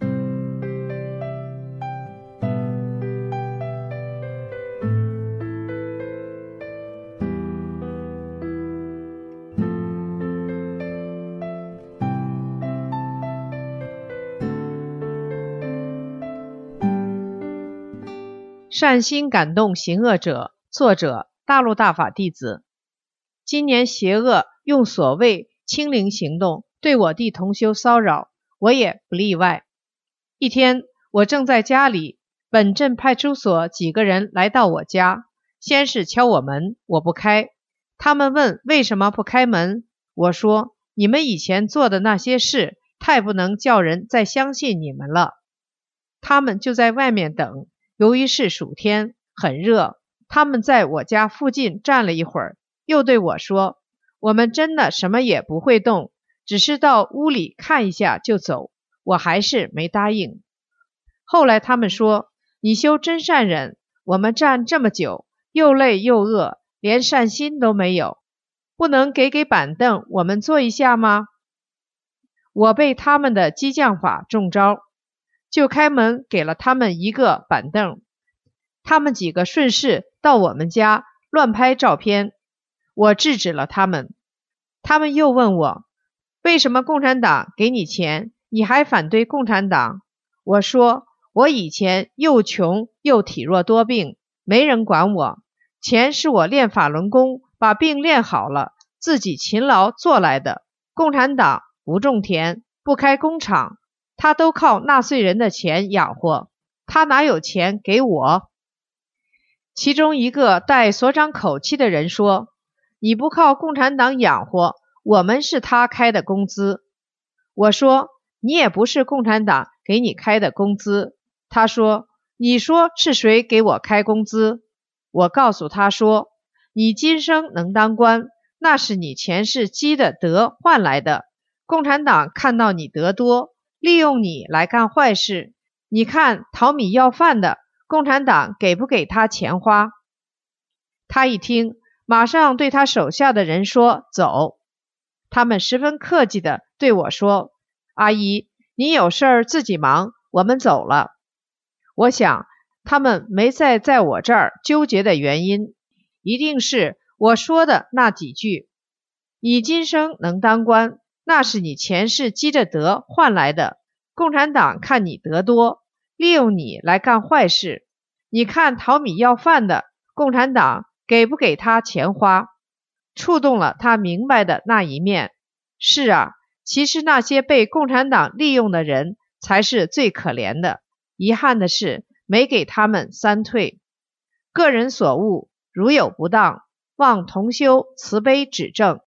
K: 善心感动行恶者，作者大陆大法弟子。今年邪恶用所谓清零行动对我弟同修骚扰，我也不例外。一天，我正在家里，本镇派出所几个人来到我家，先是敲我门，我不开。他们问为什么不开门，我说你们以前做的那些事，太不能叫人再相信你们了。他们就在外面等。由于是暑天，很热，他们在我家附近站了一会儿，又对我说，我们真的什么也不会动，只是到屋里看一下就走。我还是没答应。后来他们说，你修真善忍，我们站这么久，又累又饿，连善心都没有，不能给板凳我们坐一下吗？我被他们的激将法中招，就开门给了他们一个板凳。他们几个顺势到我们家乱拍照片，我制止了他们。他们又问我，为什么共产党给你钱，你还反对共产党？我说，我以前又穷又体弱多病，没人管我，钱是我练法轮功把病练好了，自己勤劳做来的。共产党不种田，不开工厂，他都靠纳税人的钱养活，他哪有钱给我？其中一个带所长口气的人说，你不靠共产党养活，我们是他开的工资。我说，你也不是共产党给你开的工资。他说，你说是谁给我开工资？我告诉他说，你今生能当官，那是你前世积的德换来的。共产党看到你德多，利用你来干坏事。你看讨米要饭的，共产党给不给他钱花？他一听，马上对他手下的人说，走。他们十分客气地对我说，阿姨，你有事儿自己忙，我们走了。我想他们没再在我这儿纠结的原因，一定是我说的那几句，你今生能当官，那是你前世积着德换来的。共产党看你德多，利用你来干坏事。你看讨米要饭的，共产党给不给他钱花？触动了他明白的那一面。是啊，其实那些被共产党利用的人才是最可怜的。遗憾的是，没给他们三退。个人所悟，如有不当，望同修慈悲指正。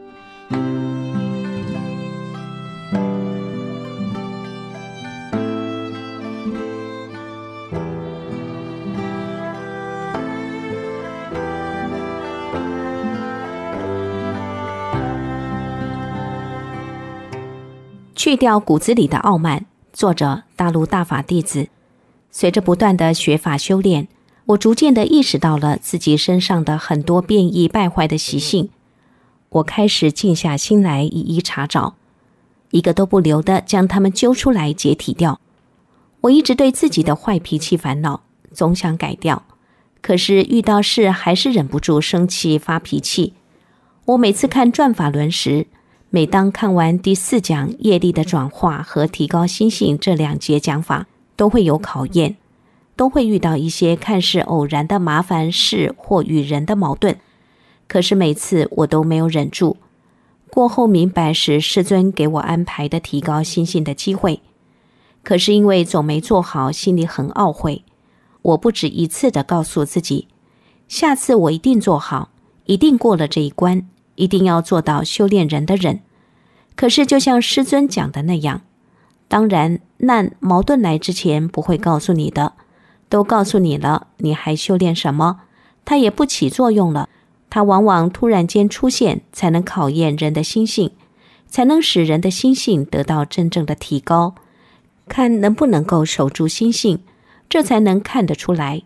J: 去掉骨子里的傲慢，作者大陆大法弟子。随着不断的学法修炼，我逐渐地意识到了自己身上的很多变异败坏的习性。我开始静下心来一一查找，一个都不留地将它们揪出来解体掉。我一直对自己的坏脾气烦恼，总想改掉，可是遇到事还是忍不住生气发脾气。我每次看转法轮时，每当看完第4讲业力的转化和提高心性这2节讲法，都会有考验，都会遇到一些看似偶然的麻烦事或与人的矛盾，可是每次我都没有忍住。过后明白是师尊给我安排的提高心性的机会，可是因为总没做好，心里很懊悔。我不止一次地告诉自己，下次我一定做好，一定过了这一关，一定要做到修炼人的忍。可是就像师尊讲的那样，当然难矛盾来之前不会告诉你的，都告诉你了，你还修炼什么？它也不起作用了。它往往突然间出现，才能考验人的心性，才能使人的心性得到真正的提高。看能不能够守住心性，这才能看得出来。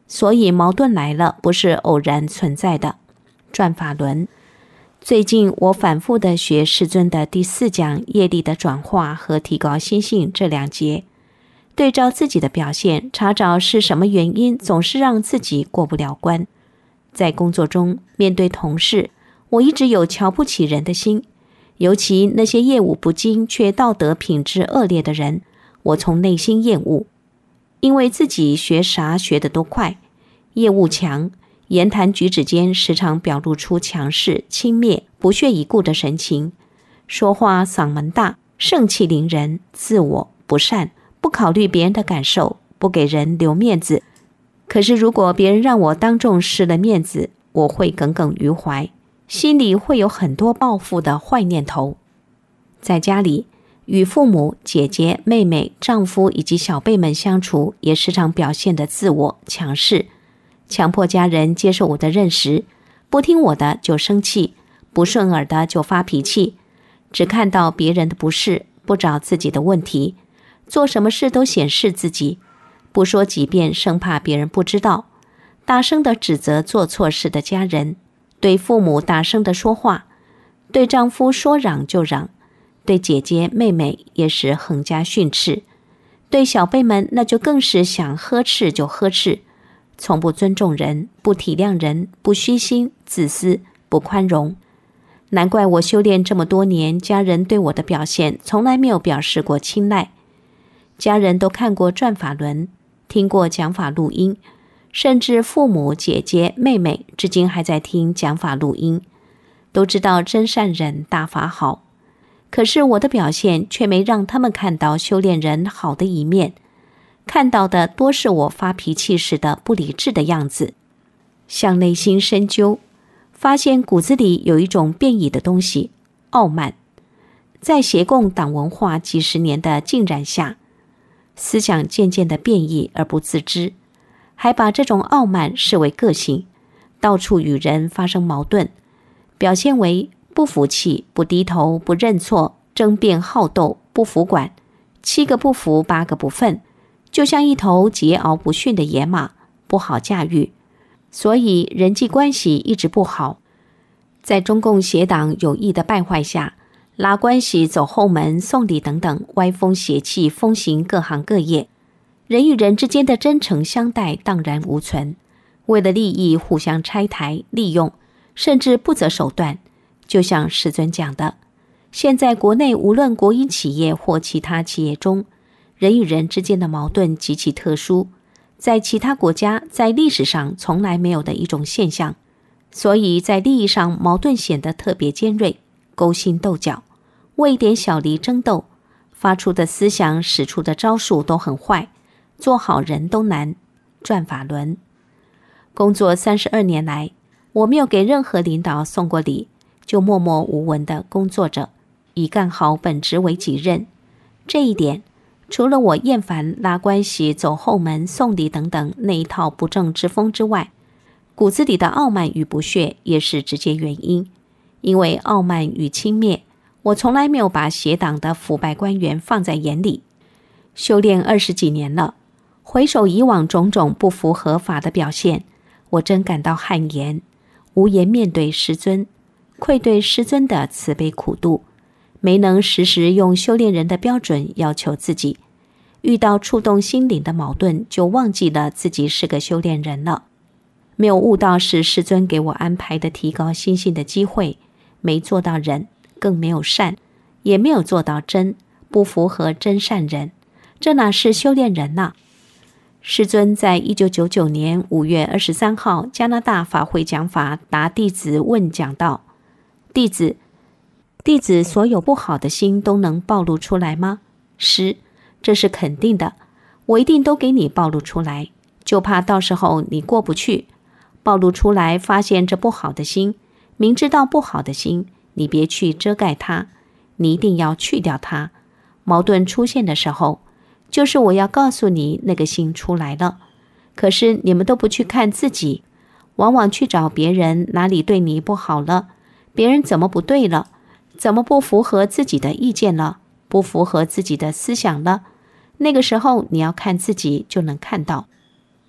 J: 所以矛盾来了不是偶然存在的。转法轮，最近我反复的学世尊的第4讲业力的转化和提高心性这2节，对照自己的表现，查找是什么原因总是让自己过不了关。在工作中，面对同事，我一直有瞧不起人的心，尤其那些业务不精却道德品质恶劣的人，我从内心厌恶。因为自己学啥学得都快，业务强，言谈举止间时常表露出强势、轻蔑、不屑一顾的神情，说话嗓门大，盛气凌人，自我不善，不考虑别人的感受，不给人留面子。可是如果别人让我当众失了面子，我会耿耿于怀，心里会有很多报复的坏念头。在家里，与父母、姐姐、妹妹、丈夫以及小辈们相处，也时常表现得自我强势，强迫家人接受我的认识，不听我的就生气，不顺耳的就发脾气，只看到别人的不是，不找自己的问题，做什么事都显示自己，不说几遍生怕别人不知道，大声地指责做错事的家人，对父母大声地说话，对丈夫说嚷就嚷，对姐姐妹妹也是横加训斥，对小辈们那就更是想呵斥就呵斥，从不尊重人，不体谅人，不虚心，自私，不宽容。难怪我修炼这么多年，家人对我的表现从来没有表示过青睐。家人都看过转法轮，听过讲法录音，甚至父母、姐姐、妹妹至今还在听讲法录音，都知道真善忍大法好。可是我的表现却没让他们看到修炼人好的一面，看到的多是我发脾气时的不理智的样子。向内心深究，发现骨子里有一种变异的东西——傲慢。在协共党文化几十年的浸染下，思想渐渐的变异而不自知，还把这种傲慢视为个性，到处与人发生矛盾，表现为不服气、不低头、不认错、争辩好斗、不服管，7个不服8个不忿，就像一头桀骜不驯的野马，不好驾驭，所以人际关系一直不好。在中共邪党有意的败坏下，拉关系、走后门、送礼等等歪风邪气风行各行各业，人与人之间的真诚相待荡然无存，为了利益互相拆台利用，甚至不择手段。就像师尊讲的，现在国内无论国营企业或其他企业中，人与人之间的矛盾极其特殊，在其他国家在历史上从来没有的一种现象，所以在利益上矛盾显得特别尖锐，勾心斗角，为一点小利争斗，发出的思想使出的招数都很坏，做好人都难。转法轮工作32年来，我没有给任何领导送过礼，就默默无闻地工作着，以干好本职为己任。这一点，除了我厌烦拉关系、走后门、送礼等等那一套不正之风之外，骨子里的傲慢与不屑也是直接原因。因为傲慢与轻蔑，我从来没有把邪党的腐败官员放在眼里。修炼20几年了，回首以往种种不符合法的表现，我真感到汗颜，无颜面对师尊，愧对师尊的慈悲苦度，没能时时用修炼人的标准要求自己，遇到触动心灵的矛盾就忘记了自己是个修炼人了，没有悟到是师尊给我安排的提高心性的机会，没做到忍，更没有善，也没有做到真，不符合真善忍，这哪是修炼人呐？师尊在1999年5月23号加拿大法会讲法答弟子问讲道：弟子所有不好的心都能暴露出来吗？师，这是肯定的，我一定都给你暴露出来，就怕到时候你过不去，暴露出来发现这不好的心，明知道不好的心，你别去遮盖它，你一定要去掉它。矛盾出现的时候，就是我要告诉你那个心出来了，可是你们都不去看自己，往往去找别人哪里对你不好了，别人怎么不对了，怎么不符合自己的意见了，不符合自己的思想了，那个时候你要看自己就能看到。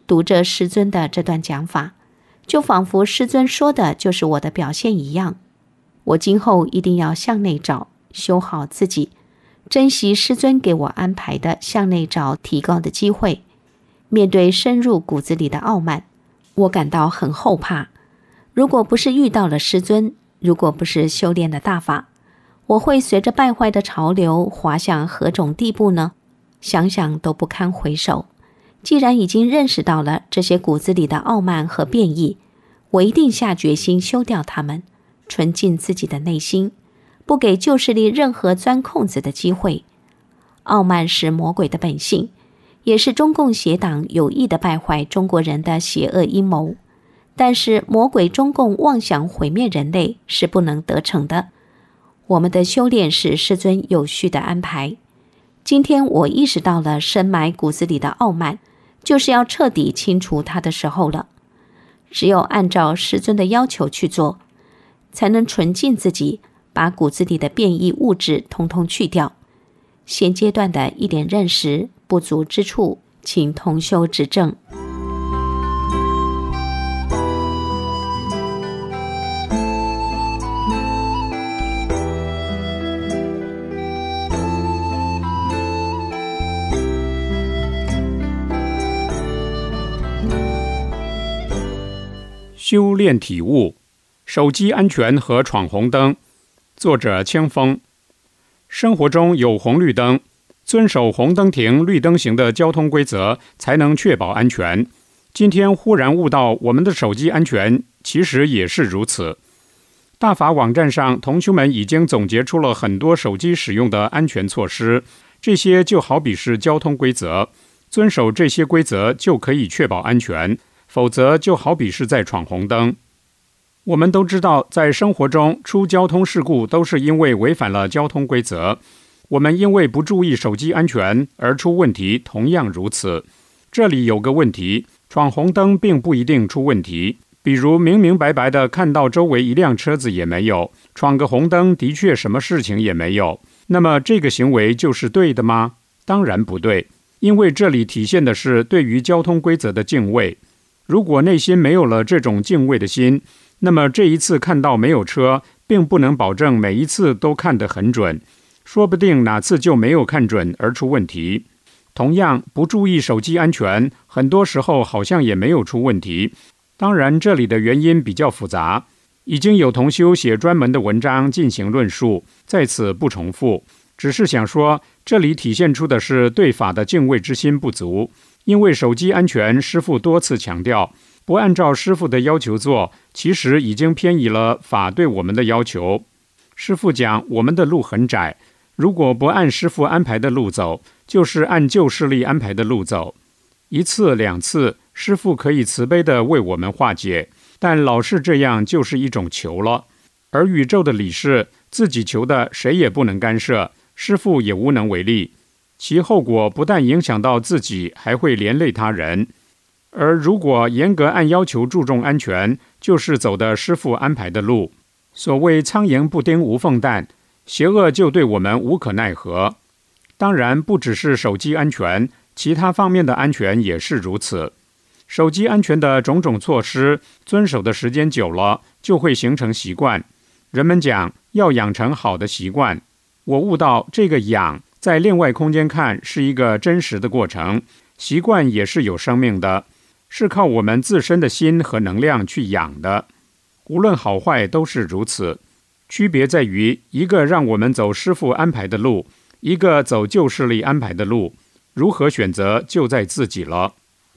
J: 读着师尊的这段讲法，就仿佛师尊说的就是我的表现一样。我今后一定要向内找，修好自己，珍惜师尊给我安排的向内找提高的机会。面对深入骨子里的傲慢，我感到很后怕。如果不是遇到了师尊，如果不是修炼的大法，我会随着败坏的潮流滑向何种地步呢？想想都不堪回首。既然已经认识到了这些骨子里的傲慢和变异，我一定下决心修掉它们，纯净自己的内心，不给旧势力任何钻空子的机会。傲慢是魔鬼的本性，也是中共邪党有意的败坏中国人的邪恶阴谋。但是魔鬼中共妄想毁灭人类是不能得逞的。我们的修炼是师尊有序的安排。今天我意识到了深埋骨子里的傲慢，就是要彻底清除它的时候了。只有按照师尊的要求去做，才能纯净自己，把骨子里的变异物质统统去掉。现阶段的一点认识不足之处，请同修指正。
C: 修炼体悟，手机安全和闯红灯。作者清风。生活中有红绿灯，遵守红灯停、绿灯行的交通规则，才能确保安全。今天忽然悟到我们的手机安全其实也是如此。大法网站上，同修们已经总结出了很多手机使用的安全措施，这些就好比是交通规则，遵守这些规则就可以确保安全，否则就好比是在闯红灯。我们都知道，在生活中出交通事故都是因为违反了交通规则。我们因为不注意手机安全而出问题，同样如此。这里有个问题，闯红灯并不一定出问题。比如明明白白的看到周围一辆车子也没有，闯个红灯的确什么事情也没有。那么这个行为就是对的吗？当然不对，因为这里体现的是对于交通规则的敬畏。如果内心没有了这种敬畏的心，那么这一次看到没有车，并不能保证每一次都看得很准，说不定哪次就没有看准而出问题。同样，不注意手机安全，很多时候好像也没有出问题。当然，这里的原因比较复杂，已经有同修写专门的文章进行论述，在此不重复，只是想说，这里体现出的是对法的敬畏之心不足。因为手机安全，师父多次强调，不按照师父的要求做，其实已经偏移了法对我们的要求。师父讲，我们的路很窄，如果不按师父安排的路走，就是按旧势力安排的路走。一次两次，师父可以慈悲地为我们化解，但老是这样就是一种求了。而宇宙的理事，自己求的谁也不能干涉，师父也无能为力。其后果不但影响到自己，还会连累他人。而如果严格按要求注重安全，就是走的师父安排的路。所谓苍蝇不叮无缝蛋，邪恶就对我们无可奈何。当然不只是手机安全，其他方面的安全也是如此。手机安全的种种措施，遵守的时间久了，就会形成习惯。人们讲要养成好的习惯，我悟到这个养在另外空间看是一个真实的过程，习惯也是有生命的，是靠我们自身的心和能量去养的。无论好坏都是如此，区别在于一个让我们走师父安排的路，一个走旧势力安排的路，如何选择就在自己了。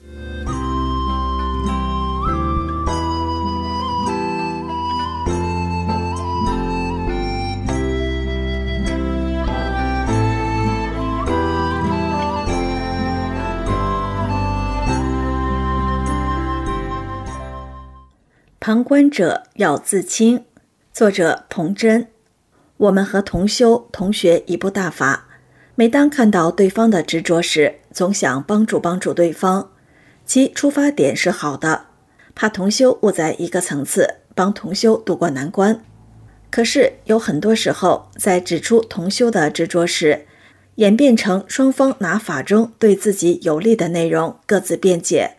F: 旁观者要自清。作者彭真。我们和同修同学一部大法，每当看到对方的执着时，总想帮助对方，其出发点是好的，怕同修握在一个层次，帮同修渡过难关。可是有很多时候，在指出同修的执着时，演变成双方拿法中对自己有利的内容各自辩解，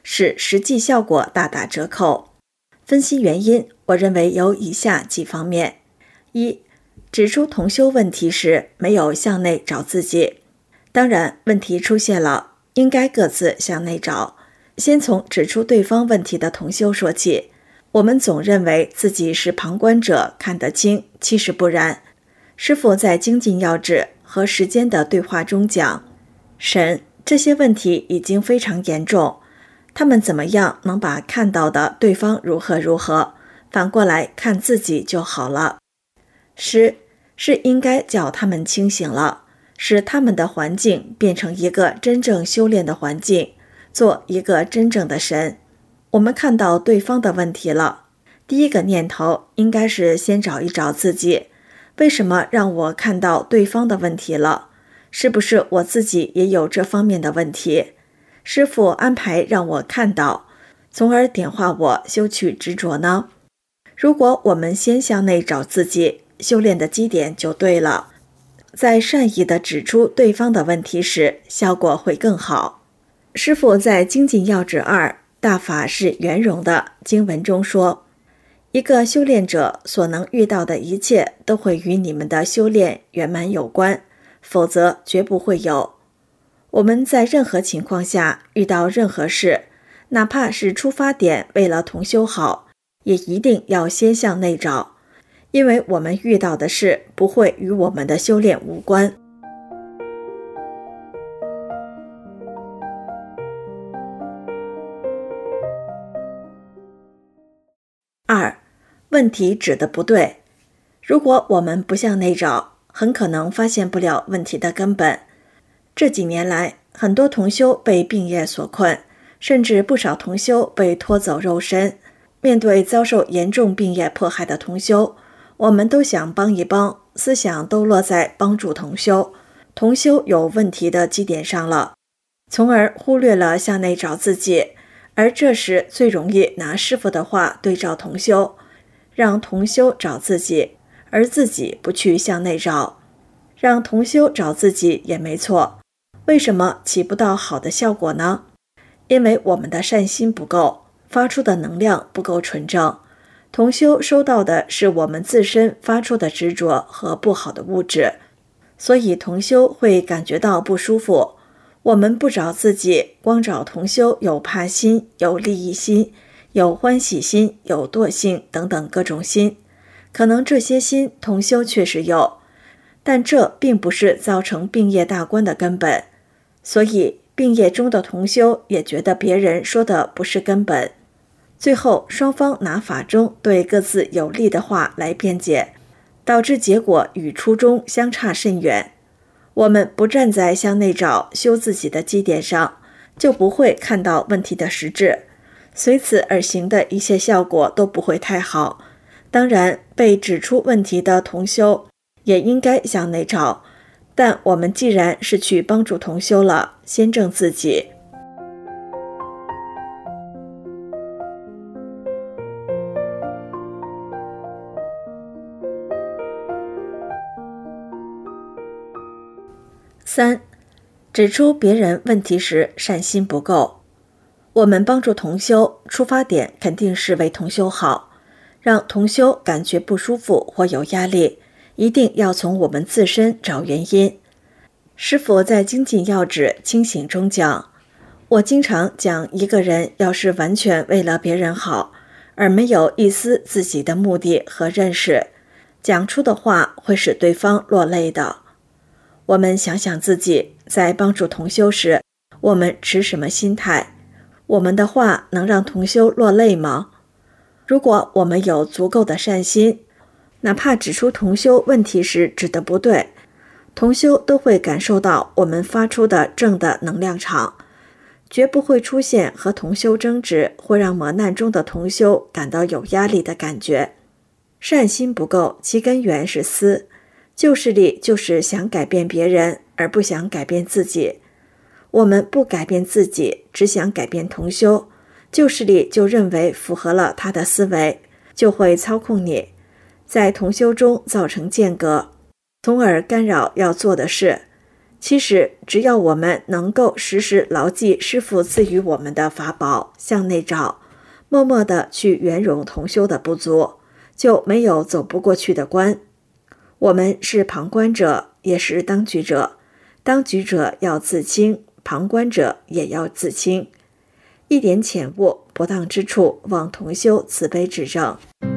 F: 使实际效果大打折扣。分析原因，我认为有以下几方面：一、指出同修问题时没有向内找自己。当然，问题出现了，应该各自向内找。先从指出对方问题的同修说起。我们总认为自己是旁观者，看得清，其实不然。师父在精进要旨和时间的对话中讲，神，这些问题已经非常严重，他们怎么样能把看到的对方如何如何，反过来看自己就好了。师是应该叫他们清醒了，使他们的环境变成一个真正修炼的环境，做一个真正的神。我们看到对方的问题了，第一个念头应该是先找一找自己，为什么让我看到对方的问题了？是不是我自己也有这方面的问题？师父安排让我看到，从而点化我修去执着呢？如果我们先向内找自己，修炼的基点就对了，在善意地指出对方的问题时，效果会更好。师父在精进要旨2大法是圆融的经文中说，一个修炼者所能遇到的一切都会与你们的修炼圆满有关，否则绝不会有。我们在任何情况下遇到任何事，哪怕是出发点为了同修好，也一定要先向内找，因为我们遇到的事不会与我们的修炼无关。2、问题指的不对。如果我们不向内找，很可能发现不了问题的根本。这几年来，很多同修被病业所困，甚至不少同修被拖走肉身。面对遭受严重病业迫害的同修，我们都想帮一帮，思想都落在帮助同修有问题的基点上了，从而忽略了向内找自己。而这时最容易拿师父的话对照同修，让同修找自己，而自己不去向内找。让同修找自己也没错，为什么起不到好的效果呢？因为我们的善心不够，发出的能量不够纯正。同修收到的是我们自身发出的执着和不好的物质，所以同修会感觉到不舒服。我们不找自己，光找同修有怕心，有利益心，有欢喜心，有惰性等等各种心。可能这些心同修确实有，但这并不是造成病业大关的根本。所以病业中的同修也觉得别人说的不是根本。最后双方拿法中对各自有利的话来辩解，导致结果与初衷相差甚远。我们不站在向内找修自己的基点上，就不会看到问题的实质，随此而行的一切效果都不会太好。当然，被指出问题的同修也应该向内找，但我们既然是去帮助同修了，先正自己。3、指出别人问题时善心不够。我们帮助同修，出发点肯定是为同修好，让同修感觉不舒服或有压力，一定要从我们自身找原因。师父在精进要旨清醒中讲，我经常讲，一个人要是完全为了别人好，而没有一丝自己的目的和认识，讲出的话会使对方落泪的。我们想想自己在帮助同修时，我们持什么心态？我们的话能让同修落泪吗？如果我们有足够的善心，哪怕指出同修问题时指得不对，同修都会感受到我们发出的正的能量场，绝不会出现和同修争执或让磨难中的同修感到有压力的感觉。善心不够，其根源是私。旧势力就是想改变别人，而不想改变自己。我们不改变自己，只想改变同修，旧势力就认为符合了他的思维，就会操控你，在同修中造成间隔，从而干扰要做的事。 其实只要我们能够时时牢记师父赐予我们的法宝，向内找，默默地去圆融同修的不足，就没有走不过去的关。我们是旁观者，也是当局者，当局者要自清，旁观者也要自清。一点浅悟不当之处，望同修慈悲指正。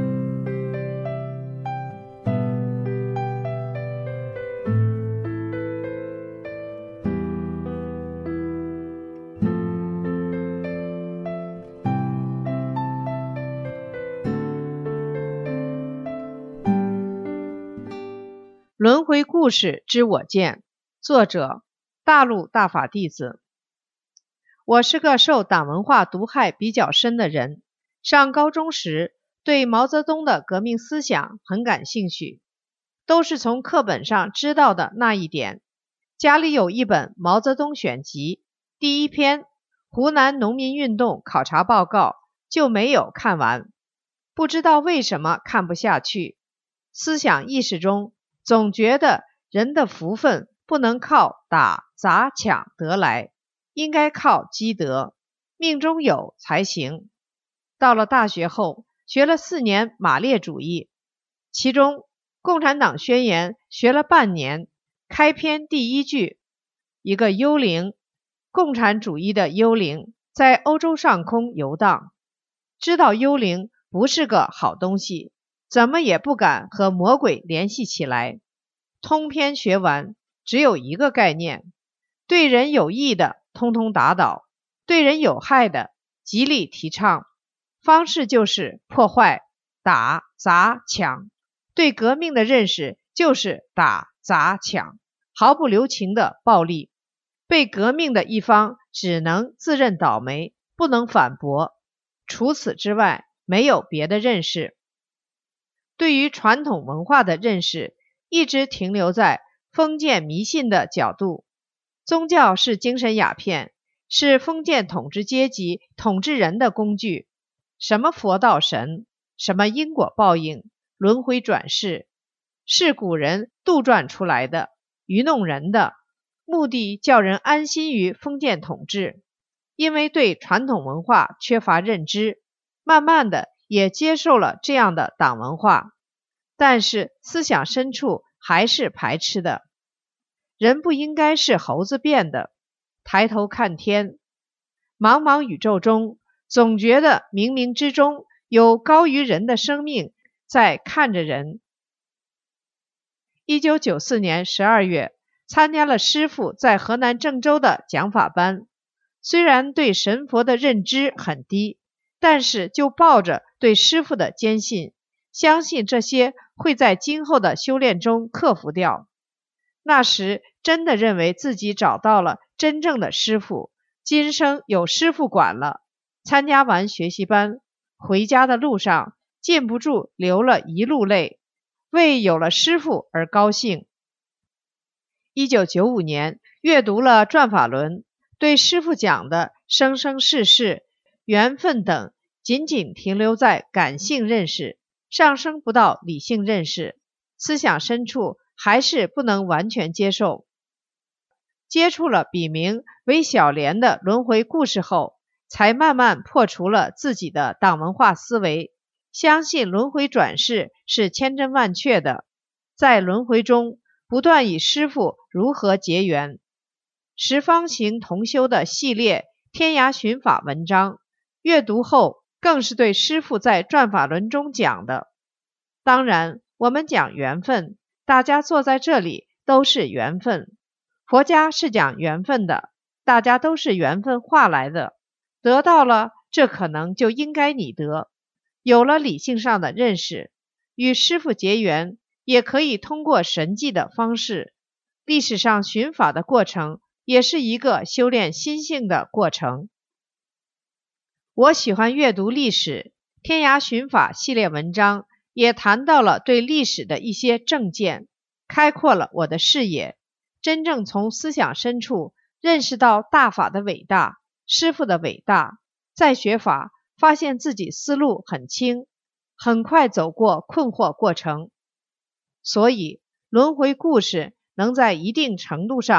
K: 轮回故事之我见，作者大陆大法弟子。我是个受党文化毒害比较深的人，上高中时对毛泽东的革命思想很感兴趣，都是从课本上知道的那一点。家里有一本毛泽东选集，第一篇湖南农民运动考察报告就没有看完，不知道为什么看不下去。思想意识中总觉得人的福分不能靠打砸抢得来，应该靠积德，命中有才行。到了大学后，学了4年马列主义，其中共产党宣言学了半年，开篇第一句，一个幽灵，共产主义的幽灵在欧洲上空游荡，知道幽灵不是个好东西，怎么也不敢和魔鬼联系起来。通篇学完，只有一个概念，对人有益的通通打倒，对人有害的极力提倡，方式就是破坏、打、砸、抢。对革命的认识就是打、砸、抢，毫不留情的暴力。被革命的一方只能自认倒霉，不能反驳，除此之外没有别的认识。对于传统文化的认识一直停留在封建迷信的角度，宗教是精神鸦片，是封建统治阶级统治人的工具。什么佛道神，什么因果报应、轮回转世，是古人杜撰出来的，愚弄人的，目的叫人安心于封建统治。因为对传统文化缺乏认知，慢慢的也接受了这样的党文化，但是思想深处还是排斥的。人不应该是猴子变的，抬头看天，茫茫宇宙中，总觉得冥冥之中有高于人的生命在看着人。1994年12月，参加了师父在河南郑州的讲法班，虽然对神佛的认知很低，但是就抱着对师父的坚信，相信这些会在今后的修炼中克服掉。那时真的认为自己找到了真正的师父，今生有师父管了。参加完学习班，回家的路上禁不住流了一路泪，为有了师父而高兴。1995年阅读了《转法轮》，对师父讲的生生世世、缘分等仅仅停留在感性认识，上升不到理性认识，思想深处还是不能完全接受。接触了笔名为小莲的轮回故事后，才慢慢破除了自己的党文化思维，相信轮回转世是千真万确的，在轮回中不断与师父如何结缘。十方行同修的系列天涯寻法文章阅读后，更是对师父在转法轮中讲的。当然我们讲缘分，大家坐在这里都是缘分，佛家是讲缘分的，大家都是缘分化来的，得到了这可能就应该你得。有了理性上的认识，与师父结缘也可以通过神迹的方式。历史上寻法的过程也是一个修炼心性的过程。我喜欢阅读历史，天涯寻法系列文章也谈到了对历史的一些正见，开阔了我的视野，真正从思想深处认识到大法的伟大，师父的伟大。再学法，发现自己思路很清，很快走过困惑过程。所以轮回故事能在一定程度上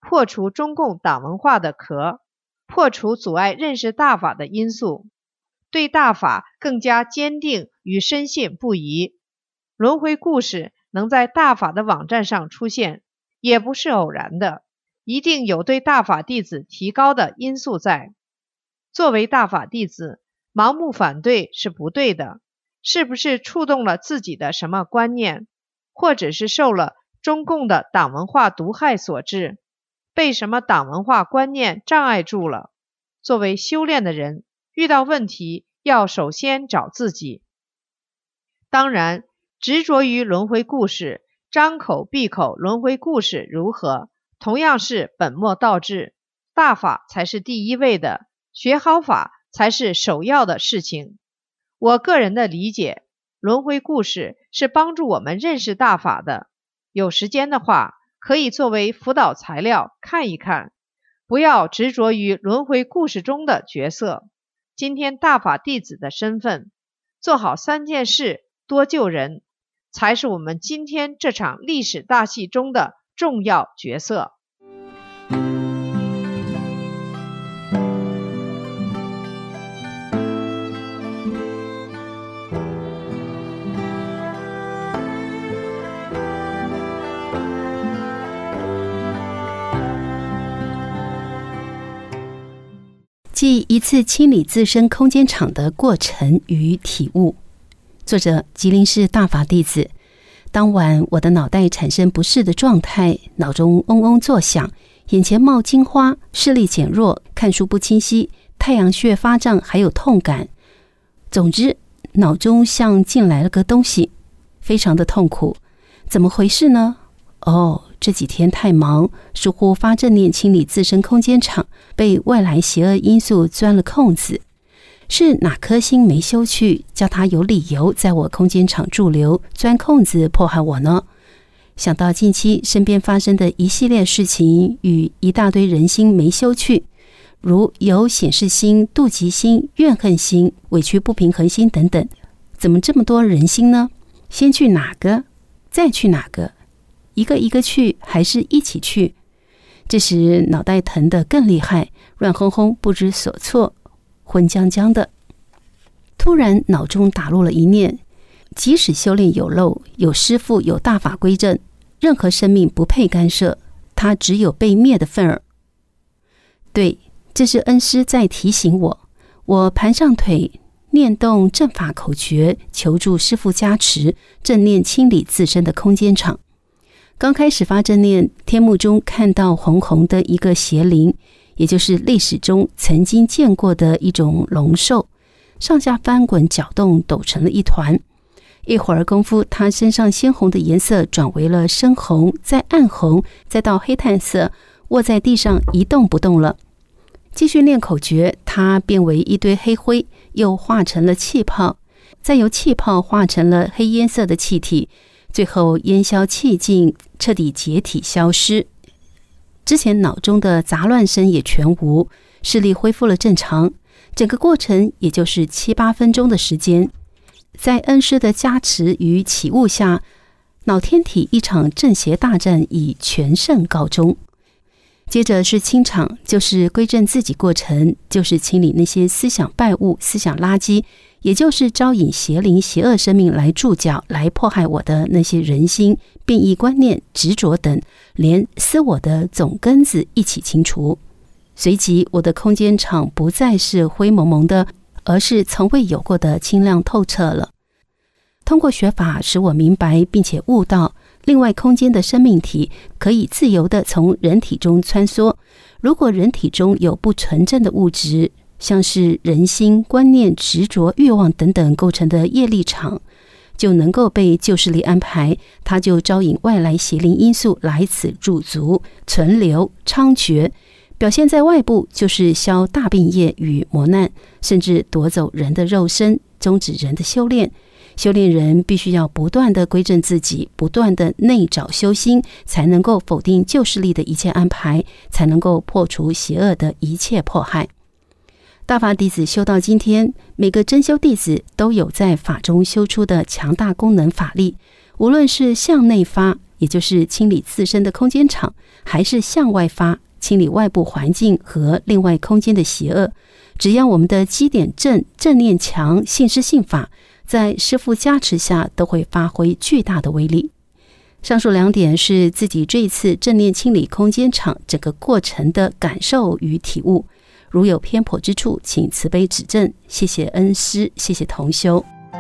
K: 破除中共党文化的壳，破除阻碍认识大法的因素，对大法更加坚定与深信不疑。轮回故事能在大法的网站上出现，也不是偶然的，一定有对大法弟子提高的因素在。作为大法弟子，盲目反对是不对的，是不是触动了自己的什么观念，或者是受了中共的党文化毒害所致，被什么党文化观念障碍住了？作为修炼的人，遇到问题要首先找自己。当然，执着于轮回故事，张口闭口轮回故事如何，同样是本末倒置，大法才是第一位的，学好法才是首要的事情。我个人的理解，轮回故事是帮助我们认识大法的，有时间的话可以作为辅导材料看一看，不要执着于轮回故事中的角色。今天大法弟子的身份，做好3件事，多救人，才是我们今天这场历史大戏中的重要角色。
G: 即一次清理自身空间场的过程与体悟。作者：吉林市大法弟子。当晚，我的脑袋产生不适的状态，脑中嗡嗡作响，眼前冒金花，视力减弱，看书不清晰，太阳穴发胀，还有痛感。总之，脑中像进来了个东西，非常的痛苦。怎么回事呢？这几天太忙，疏忽发正念清理自身空间场，被外来邪恶因素钻了空子。是哪颗心没修去，叫他有理由在我空间场驻留，钻空子迫害我呢？想到近期身边发生的一系列事情与一大堆人心没修去，如有显示心、妒忌心、怨恨心、委屈不平衡心等等，怎么这么多人心呢？先去哪个，再去哪个？一个一个去，还是一起去？这时脑袋疼得更厉害，乱哄哄，不知所措，昏将将的。突然脑中打入了一念：即使修炼有漏，有师父，有大法归正，任何生命不配干涉，它只有被灭的份儿。对，这是恩师在提醒我。我盘上腿，念动正法口诀，求助师父加持，正念清理自身的空间场。刚开始发正念，天幕中看到红红的一个邪灵，也就是历史中曾经见过的一种龙兽，上下翻滚搅动，抖成了一团。一会儿功夫，它身上鲜红的颜色转为了深红，再暗红，再到黑炭色，卧在地上一动不动了。继续念口诀，它变为一堆黑灰，又化成了气泡，再由气泡化成了黑烟色的气体，最后烟消气尽，彻底解体消失。之前脑中的杂乱声也全无，视力恢复了正常。整个过程也就是7、8分钟的时间。在恩师的加持与启悟下，脑天体一场正邪大战以全胜告终。接着是清场，就是归正自己过程，就是清理那些思想败物、思想垃圾，也就是招引邪灵、邪恶生命来驻脚、来迫害我的那些人心、变异观念、执着等，连私我的总根子一起清除。随即，我的空间场不再是灰蒙蒙的，而是从未有过的清亮透彻了。通过学法，使我明白并且悟到，另外空间的生命体可以自由地从人体中穿梭。如果人体中有不纯正的物质，像是人心、观念、执着、欲望等等构成的业力场，就能够被旧势力安排，它就招引外来邪灵因素来此驻足、存留、猖獗。表现在外部就是消大病业与磨难，甚至夺走人的肉身，终止人的修炼。修炼人必须要不断的归正自己，不断的内找修心，才能够否定旧势力的一切安排，才能够破除邪恶的一切迫害。大法弟子修到今天，每个真修弟子都有在法中修出的强大功能法力，无论是向内发， 也就是清理自身的空间场，还是向外发，清理外部环境和另外空间的邪恶。只要我们的基点正、正念强、信施信法，在师父加持下都会发挥巨大的威力。上述2点是自己这一次正念清理空间场整个过程的感受与体悟，如有偏颇之处，请慈悲指正。谢谢恩师，谢谢同修。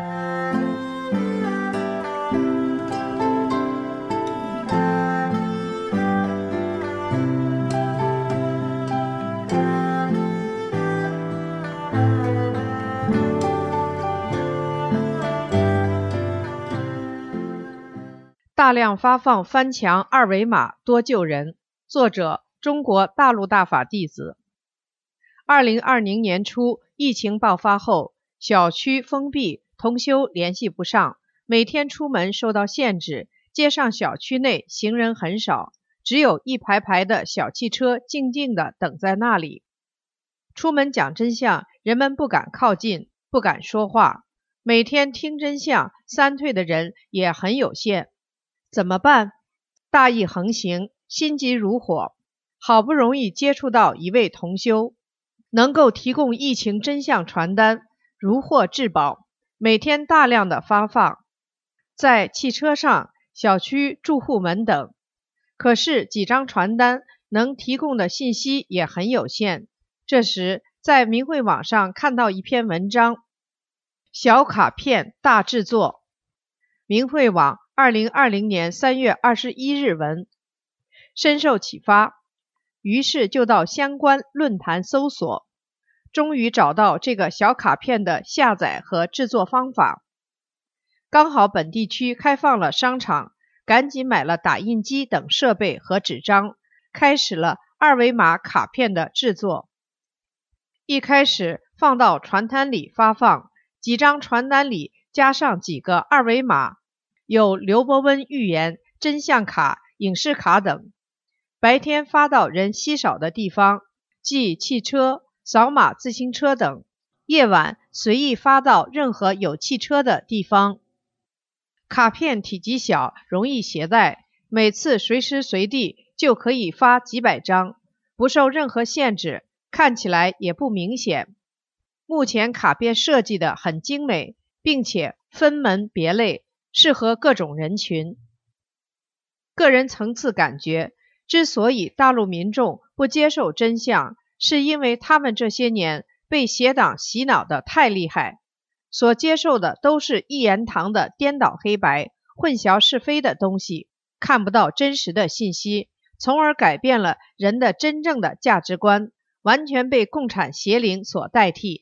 K: 大量发放翻墙二维码多救人，作者中国大陆大法弟子。2020年初疫情爆发后，小区封闭，同修联系不上，每天出门受到限制，街上小区内行人很少，只有一排排的小汽车静静地等在那里。出门讲真相，人们不敢靠近，不敢说话，每天听真相三退的人也很有限。怎么办？大意横行，心急如火，好不容易接触到一位同修，能够提供疫情真相传单，如获至宝，每天大量的发放，在汽车上、小区住户门等。可是几张传单能提供的信息也很有限。这时在明慧网上看到一篇文章，小卡片大制作，明慧网2020年3月21日文，深受启发，于是就到相关论坛搜索，终于找到这个小卡片的下载和制作方法。刚好本地区开放了商场，赶紧买了打印机等设备和纸张，开始了二维码卡片的制作。一开始放到传单里发放，几张传单里加上几个二维码，有刘伯温预言、真相卡、影视卡等。白天发到人稀少的地方，即汽车、扫码自行车等，夜晚随意发到任何有汽车的地方。卡片体积小，容易携带，每次随时随地就可以发几百张，不受任何限制，看起来也不明显。目前卡片设计得很精美，并且分门别类，适合各种人群。个人层次感觉，之所以大陆民众不接受真相，是因为他们这些年被邪党洗脑得太厉害，所接受的都是一言堂的颠倒黑白、混淆是非的东西，看不到真实的信息，从而改变了人的真正的价值观，完全被共产邪灵所代替。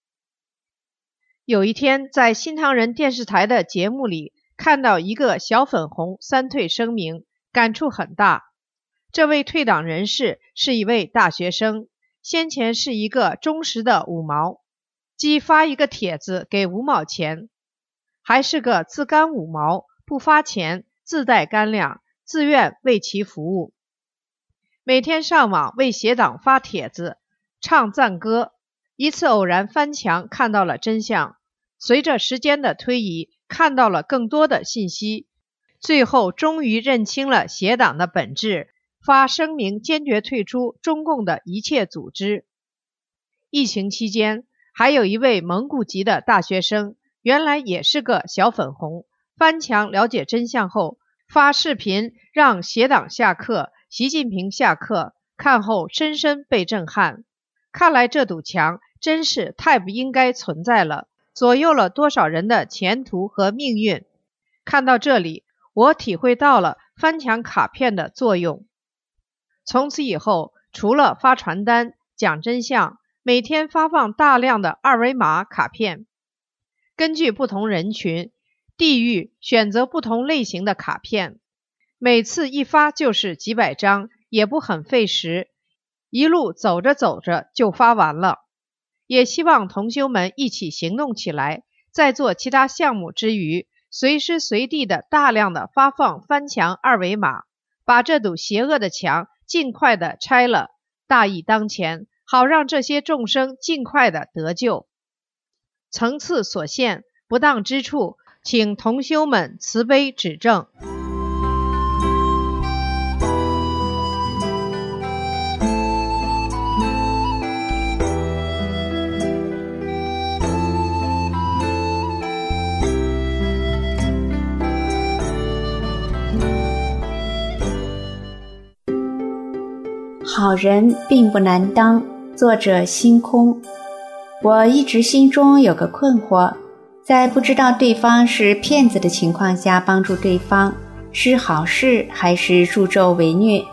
K: 有一天在新唐人电视台的节目里看到一个小粉红三退声明，感触很大。这位退党人士是一位大学生，先前是一个忠实的五毛，即发一个帖子给5毛钱，还是个自甘5毛，不发钱，自带干粮，自愿为其服务。每天上网为邪党发帖子，唱赞歌。一次偶然翻墙看到了真相，随着时间的推移，看到了更多的信息，最后终于认清了邪党的本质，发声明坚决退出中共的一切组织。疫情期间，还有一位蒙古籍的大学生，原来也是个小粉红，翻墙了解真相后，发视频让邪党下课，习近平下课，看后深深被震撼。看来这堵墙真是太不应该存在了，左右了多少人的前途和命运。看到这里，我体会到了翻墙卡片的作用。从此以后，除了发传单、讲真相，每天发放大量的二维码卡片，根据不同人群、地域选择不同类型的卡片，每次一发就是几百张，也不很费时，一路走着走着就发完了。也希望同修们一起行动起来，在做其他项目之余，随时随地的大量的发放翻墙二维码，把这堵邪恶的墙尽快的拆了，大义当前，好让这些众生尽快的得救。层次所限，不当之处，请同修们慈悲指正。
I: 好人并不难当，作者星空。我一直心中有个困惑，在不知道对方是骗子的情况下帮助对方，是好事还是助纣为虐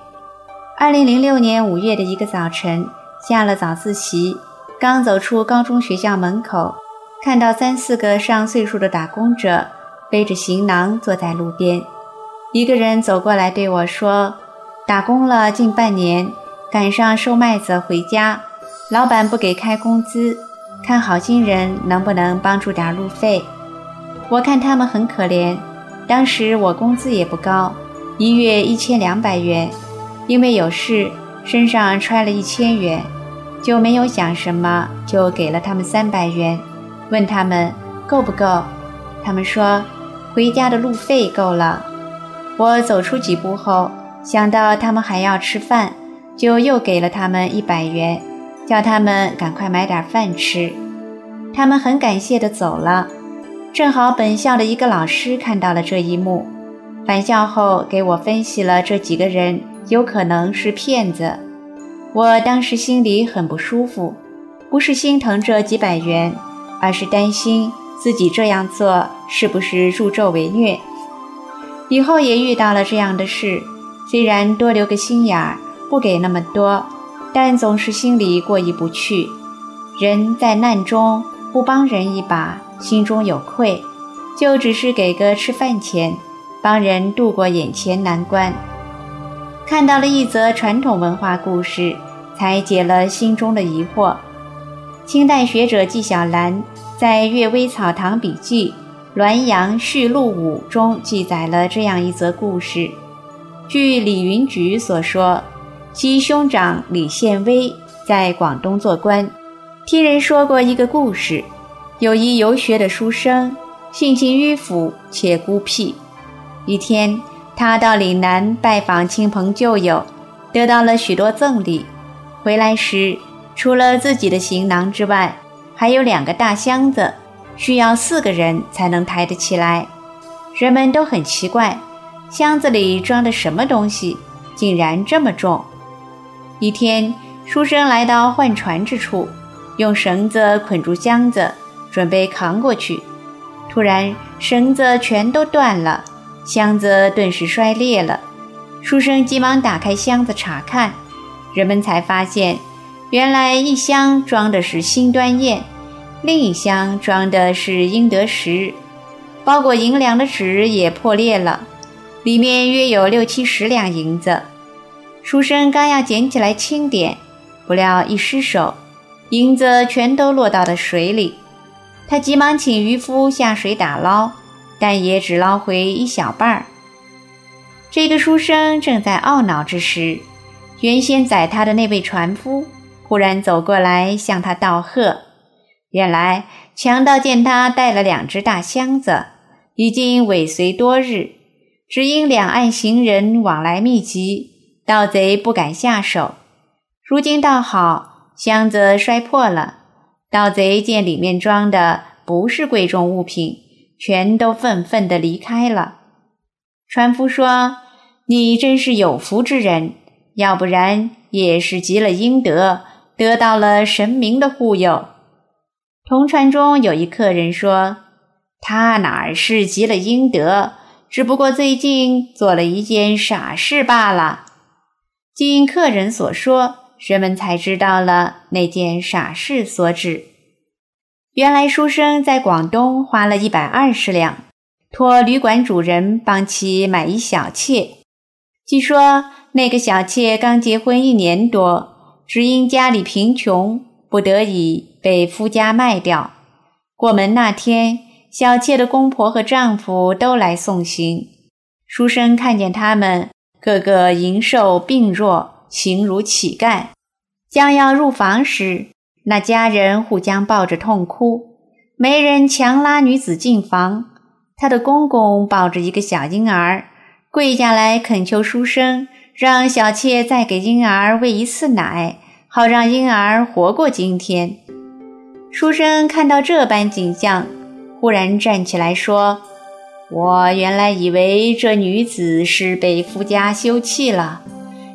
I: ？2006年5月的一个早晨，下了早自习，刚走出高中学校门口，看到3、4个上岁数的打工者背着行囊坐在路边。一个人走过来对我说，打工了近半年，赶上收麦子回家，老板不给开工资，看好心人能不能帮助点路费。我看他们很可怜，当时我工资也不高，1月1200元，因为有事身上揣了1000元，就没有想什么，就给了他们300元，问他们够不够，他们说回家的路费够了。我走出几步后，想到他们还要吃饭，就又给了他们100元，叫他们赶快买点饭吃。他们很感谢地走了。正好本校的一个老师看到了这一幕，返校后给我分析了这几个人有可能是骗子。我当时心里很不舒服，不是心疼这几百元，而是担心自己这样做是不是助纣为虐。以后也遇到了这样的事，虽然多留个心眼儿，不给那么多，但总是心里过意不去。人在难中不帮人一把，心中有愧，就只是给个吃饭钱，帮人度过眼前难关。看到了一则传统文化故事，才解了心中的疑惑。清代学者纪晓岚在《阅微草堂笔记《滦阳续录五》中记载了这样一则故事。据李云举所说，其兄长李献微在广东做官，听人说过一个故事，有一游学的书生，性情迂腐且孤僻。一天，他到岭南拜访亲朋旧友，得到了许多赠礼。回来时，除了自己的行囊之外，还有2个大箱子，需要4个人才能抬得起来。人们都很奇怪，箱子里装的什么东西，竟然这么重。一天，书生来到换船之处，用绳子捆住箱子，准备扛过去。突然，绳子全都断了，箱子顿时摔裂了。书生急忙打开箱子查看，人们才发现，原来一箱装的是新端砚，另一箱装的是英德石，包裹银两的纸也破裂了，里面约有6、70两银子。书生刚要捡起来清点，不料一失手，银子全都落到了水里。他急忙请渔夫下水打捞，但也只捞回一小半。这个书生正在懊恼之时，原先载他的那位船夫忽然走过来向他道贺。原来强盗见他带了2只大箱子，已经尾随多日，只因两岸行人往来密集，盗贼不敢下手。如今倒好，箱子摔破了，盗贼见里面装的不是贵重物品，全都愤愤地离开了。船夫说，你真是有福之人，要不然也是积了阴德，得到了神明的护佑。同船中有一客人说，他哪是积了阴德，只不过最近做了一件傻事罢了。经客人所说，人们才知道了那件傻事所指。原来书生在广东花了120两，托旅馆主人帮其买一小妾。据说那个小妾刚结婚1年多，只因家里贫穷，不得已被夫家卖掉。过门那天，小妾的公婆和丈夫都来送行。书生看见他们个个银瘦病弱，形如乞丐。将要入房时，那家人互相抱着痛哭，媒人强拉女子进房。她的公公抱着一个小婴儿，跪下来恳求书生让小妾再给婴儿喂一次奶，好让婴儿活过今天。书生看到这般景象，忽然站起来说，我原来以为这女子是被夫家休弃了，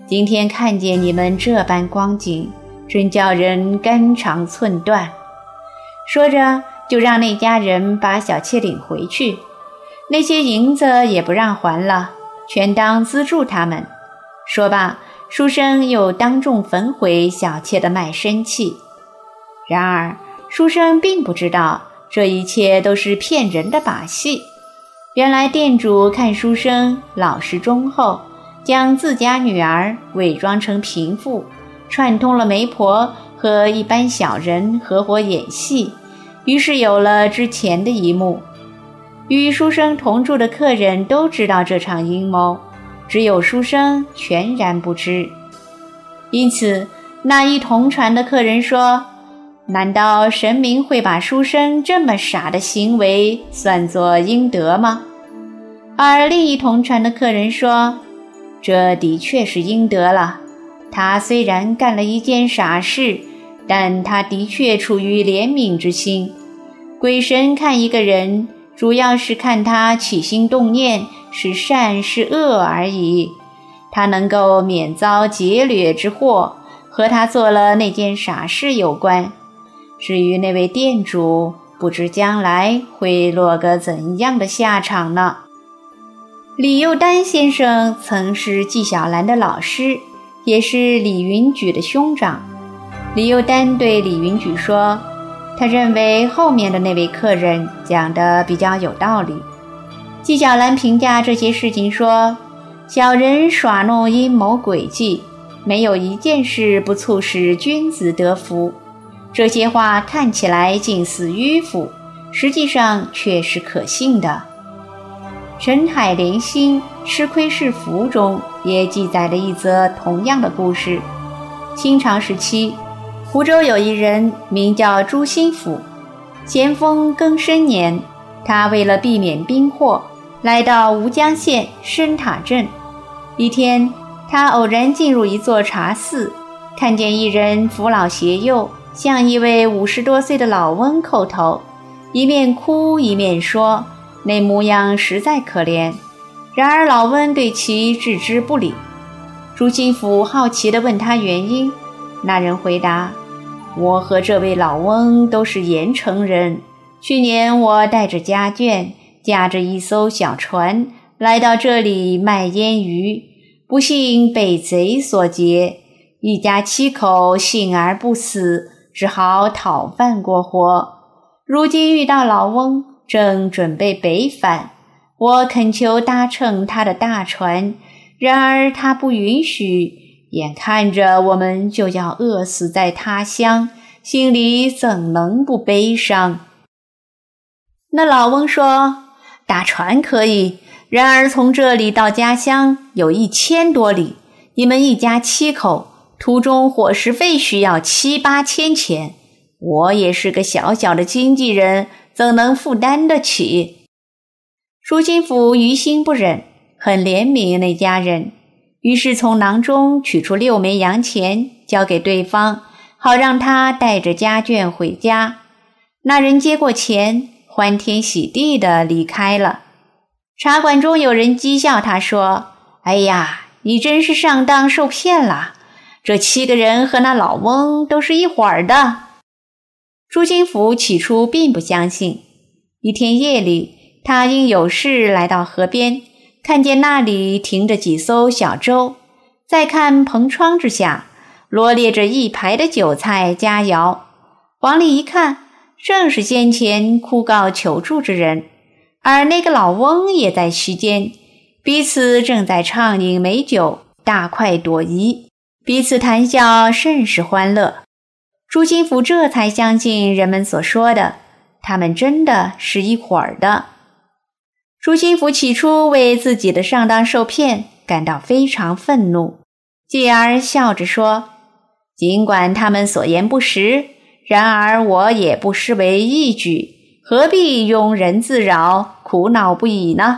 I: 今天看见你们这般光景，真叫人肝肠寸断。”说着就让那家人把小妾领回去，那些银子也不让还了，全当资助他们。说罢，书生又当众焚毁小妾的卖身契。然而书生并不知道这一切都是骗人的把戏。原来店主看书生老实忠厚，将自家女儿伪装成贫妇，串通了媒婆和一般小人合伙演戏，于是有了之前的一幕。与书生同住的客人都知道这场阴谋，只有书生全然不知。因此那一同船的客人说：“难道神明会把书生这么傻的行为算作阴德吗？”而另一同船的客人说：“这的确是阴德了。他虽然干了一件傻事，但他的确出于怜悯之心。鬼神看一个人，主要是看他起心动念是善是恶而已。他能够免遭劫掠之祸，和他做了那件傻事有关。至于那位店主，不知将来会落个怎样的下场呢？”李幼丹先生曾是纪晓岚的老师，也是李云举的兄长。李幼丹对李云举说，他认为后面的那位客人讲得比较有道理。纪晓岚评价这些事情说，小人耍弄阴谋诡计，没有一件事不促使君子得福。这些话看起来近似迂腐，实际上却是可信的。陈海莲心吃亏是福中也记载了一则同样的故事。清朝时期，湖州有一人名叫朱心甫，咸丰庚申年，他为了避免兵祸，来到吴江县深塔镇。一天，他偶然进入一座茶寺，看见一人扶老携幼，向一位50多岁的老翁叩头，一面哭一面说，那模样实在可怜。然而老翁对其置之不理。朱心甫好奇地问他原因，那人回答：“我和这位老翁都是盐城人，去年我带着家眷，驾着一艘小船来到这里卖腌鱼，不幸被贼所劫，一家7口幸而不死，只好讨饭过活。如今遇到老翁，正准备北返，我恳求搭乘他的大船，然而他不允许，眼看着我们就要饿死在他乡，心里怎能不悲伤？”那老翁说：“搭船可以，然而从这里到家乡有1000多里，你们一家7口，途中伙食费需要7、8千钱，我也是个小小的经纪人，怎能负担得起？”朱心甫于心不忍，很怜悯那家人，于是从囊中取出6枚洋钱交给对方，好让他带着家眷回家。那人接过钱，欢天喜地地离开了。茶馆中有人讥笑他说：“哎呀，你真是上当受骗了，这7个人和那老翁都是一伙儿的。”朱心甫起初并不相信。一天夜里，他因有事来到河边，看见那里停着几艘小舟，再看篷窗之下罗列着一排的酒菜佳肴，往里一看，正是先前哭告求助之人，而那个老翁也在席间，彼此正在畅饮美酒，大快朵颐，彼此谈笑，甚是欢乐。朱心甫这才相信人们所说的，他们真的是一伙儿的。朱心甫起初为自己的上当受骗感到非常愤怒，继而笑着说：“尽管他们所言不实，然而我也不失为义举，何必庸人自扰，苦恼不已呢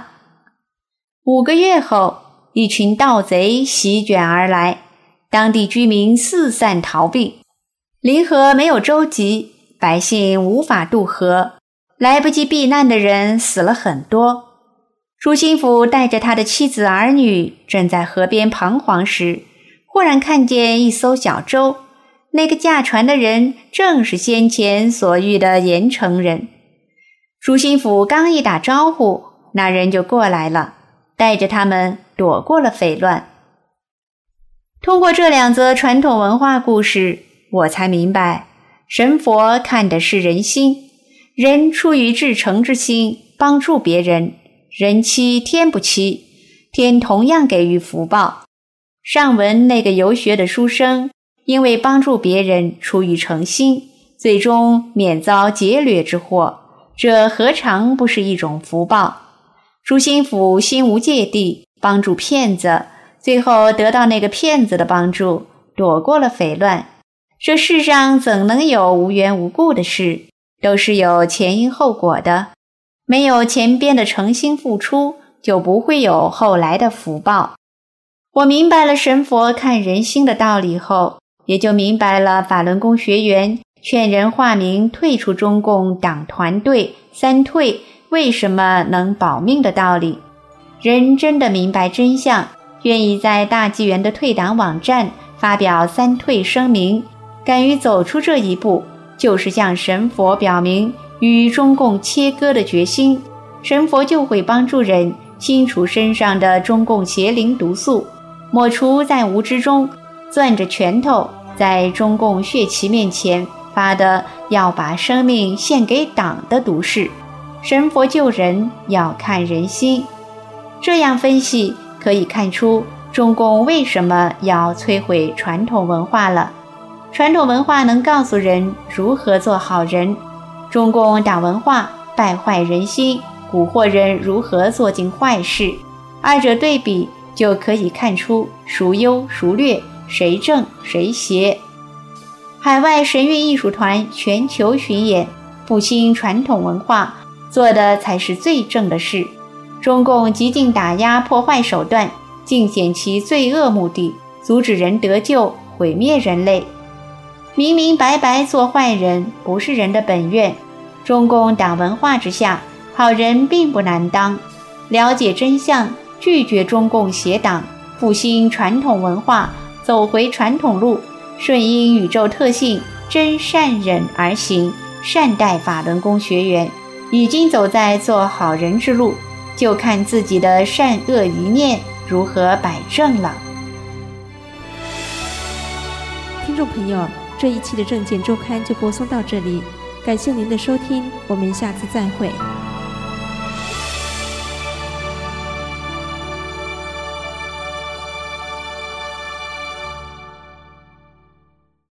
I: ？”5个月后，一群盗贼席卷而来，当地居民四散逃避，临河没有舟楫，百姓无法渡河，来不及避难的人死了很多。朱心甫带着他的妻子儿女正在河边彷徨时， 忽然看见一艘小舟，那个驾船的人正是先前所遇的严城人。朱心甫刚一打招呼，那人就过来了，带着他们躲过了匪乱。通过这2则传统文化故事，我才明白，神佛看的是人心，人出于至诚之心帮助别人，人欺天不欺，天同样给予福报。上文那个游学的书生，因为帮助别人出于诚心，最终免遭劫掠之祸，这何尝不是一种福报？朱心甫心无芥蒂，帮助骗子，最后得到那个骗子的帮助，躲过了匪乱。这世上怎能有无缘无故的事，都是有前因后果的。没有前边的诚心付出，就不会有后来的福报。我明白了神佛看人心的道理后，也就明白了法轮功学员劝人化名退出中共党团队3退为什么能保命的道理。人真的明白真相，愿意在大纪元的退党网站发表3退声明，敢于走出这一步，就是向神佛表明与中共切割的决心。神佛就会帮助人清除身上的中共邪灵毒素，抹除在无知中攥着拳头在中共血旗面前发的要把生命献给党的毒誓。神佛救人要看人心。这样分析可以看出中共为什么要摧毁传统文化了。传统文化能告诉人如何做好人，中共党文化败坏人心，蛊惑人如何做尽坏事。二者对比，就可以看出孰优孰劣，谁正谁邪。海外神韵艺术团全球巡演，复兴传统文化，做的才是最正的事。中共极尽打压破坏手段，尽显其罪恶目的，阻止人得救，毁灭人类。明明白白做坏人不是人的本愿，中共党文化之下，好人并不难当。了解真相，拒绝中共邪党，复兴传统文化，走回传统路，顺应宇宙特性，真善忍而行，善待法轮功学员，已经走在做好人之路，就看自己的善恶一念如何摆正了。
B: 听众朋友，这一期的正见周刊就播送到这里，感谢您的收听，我们下次再会。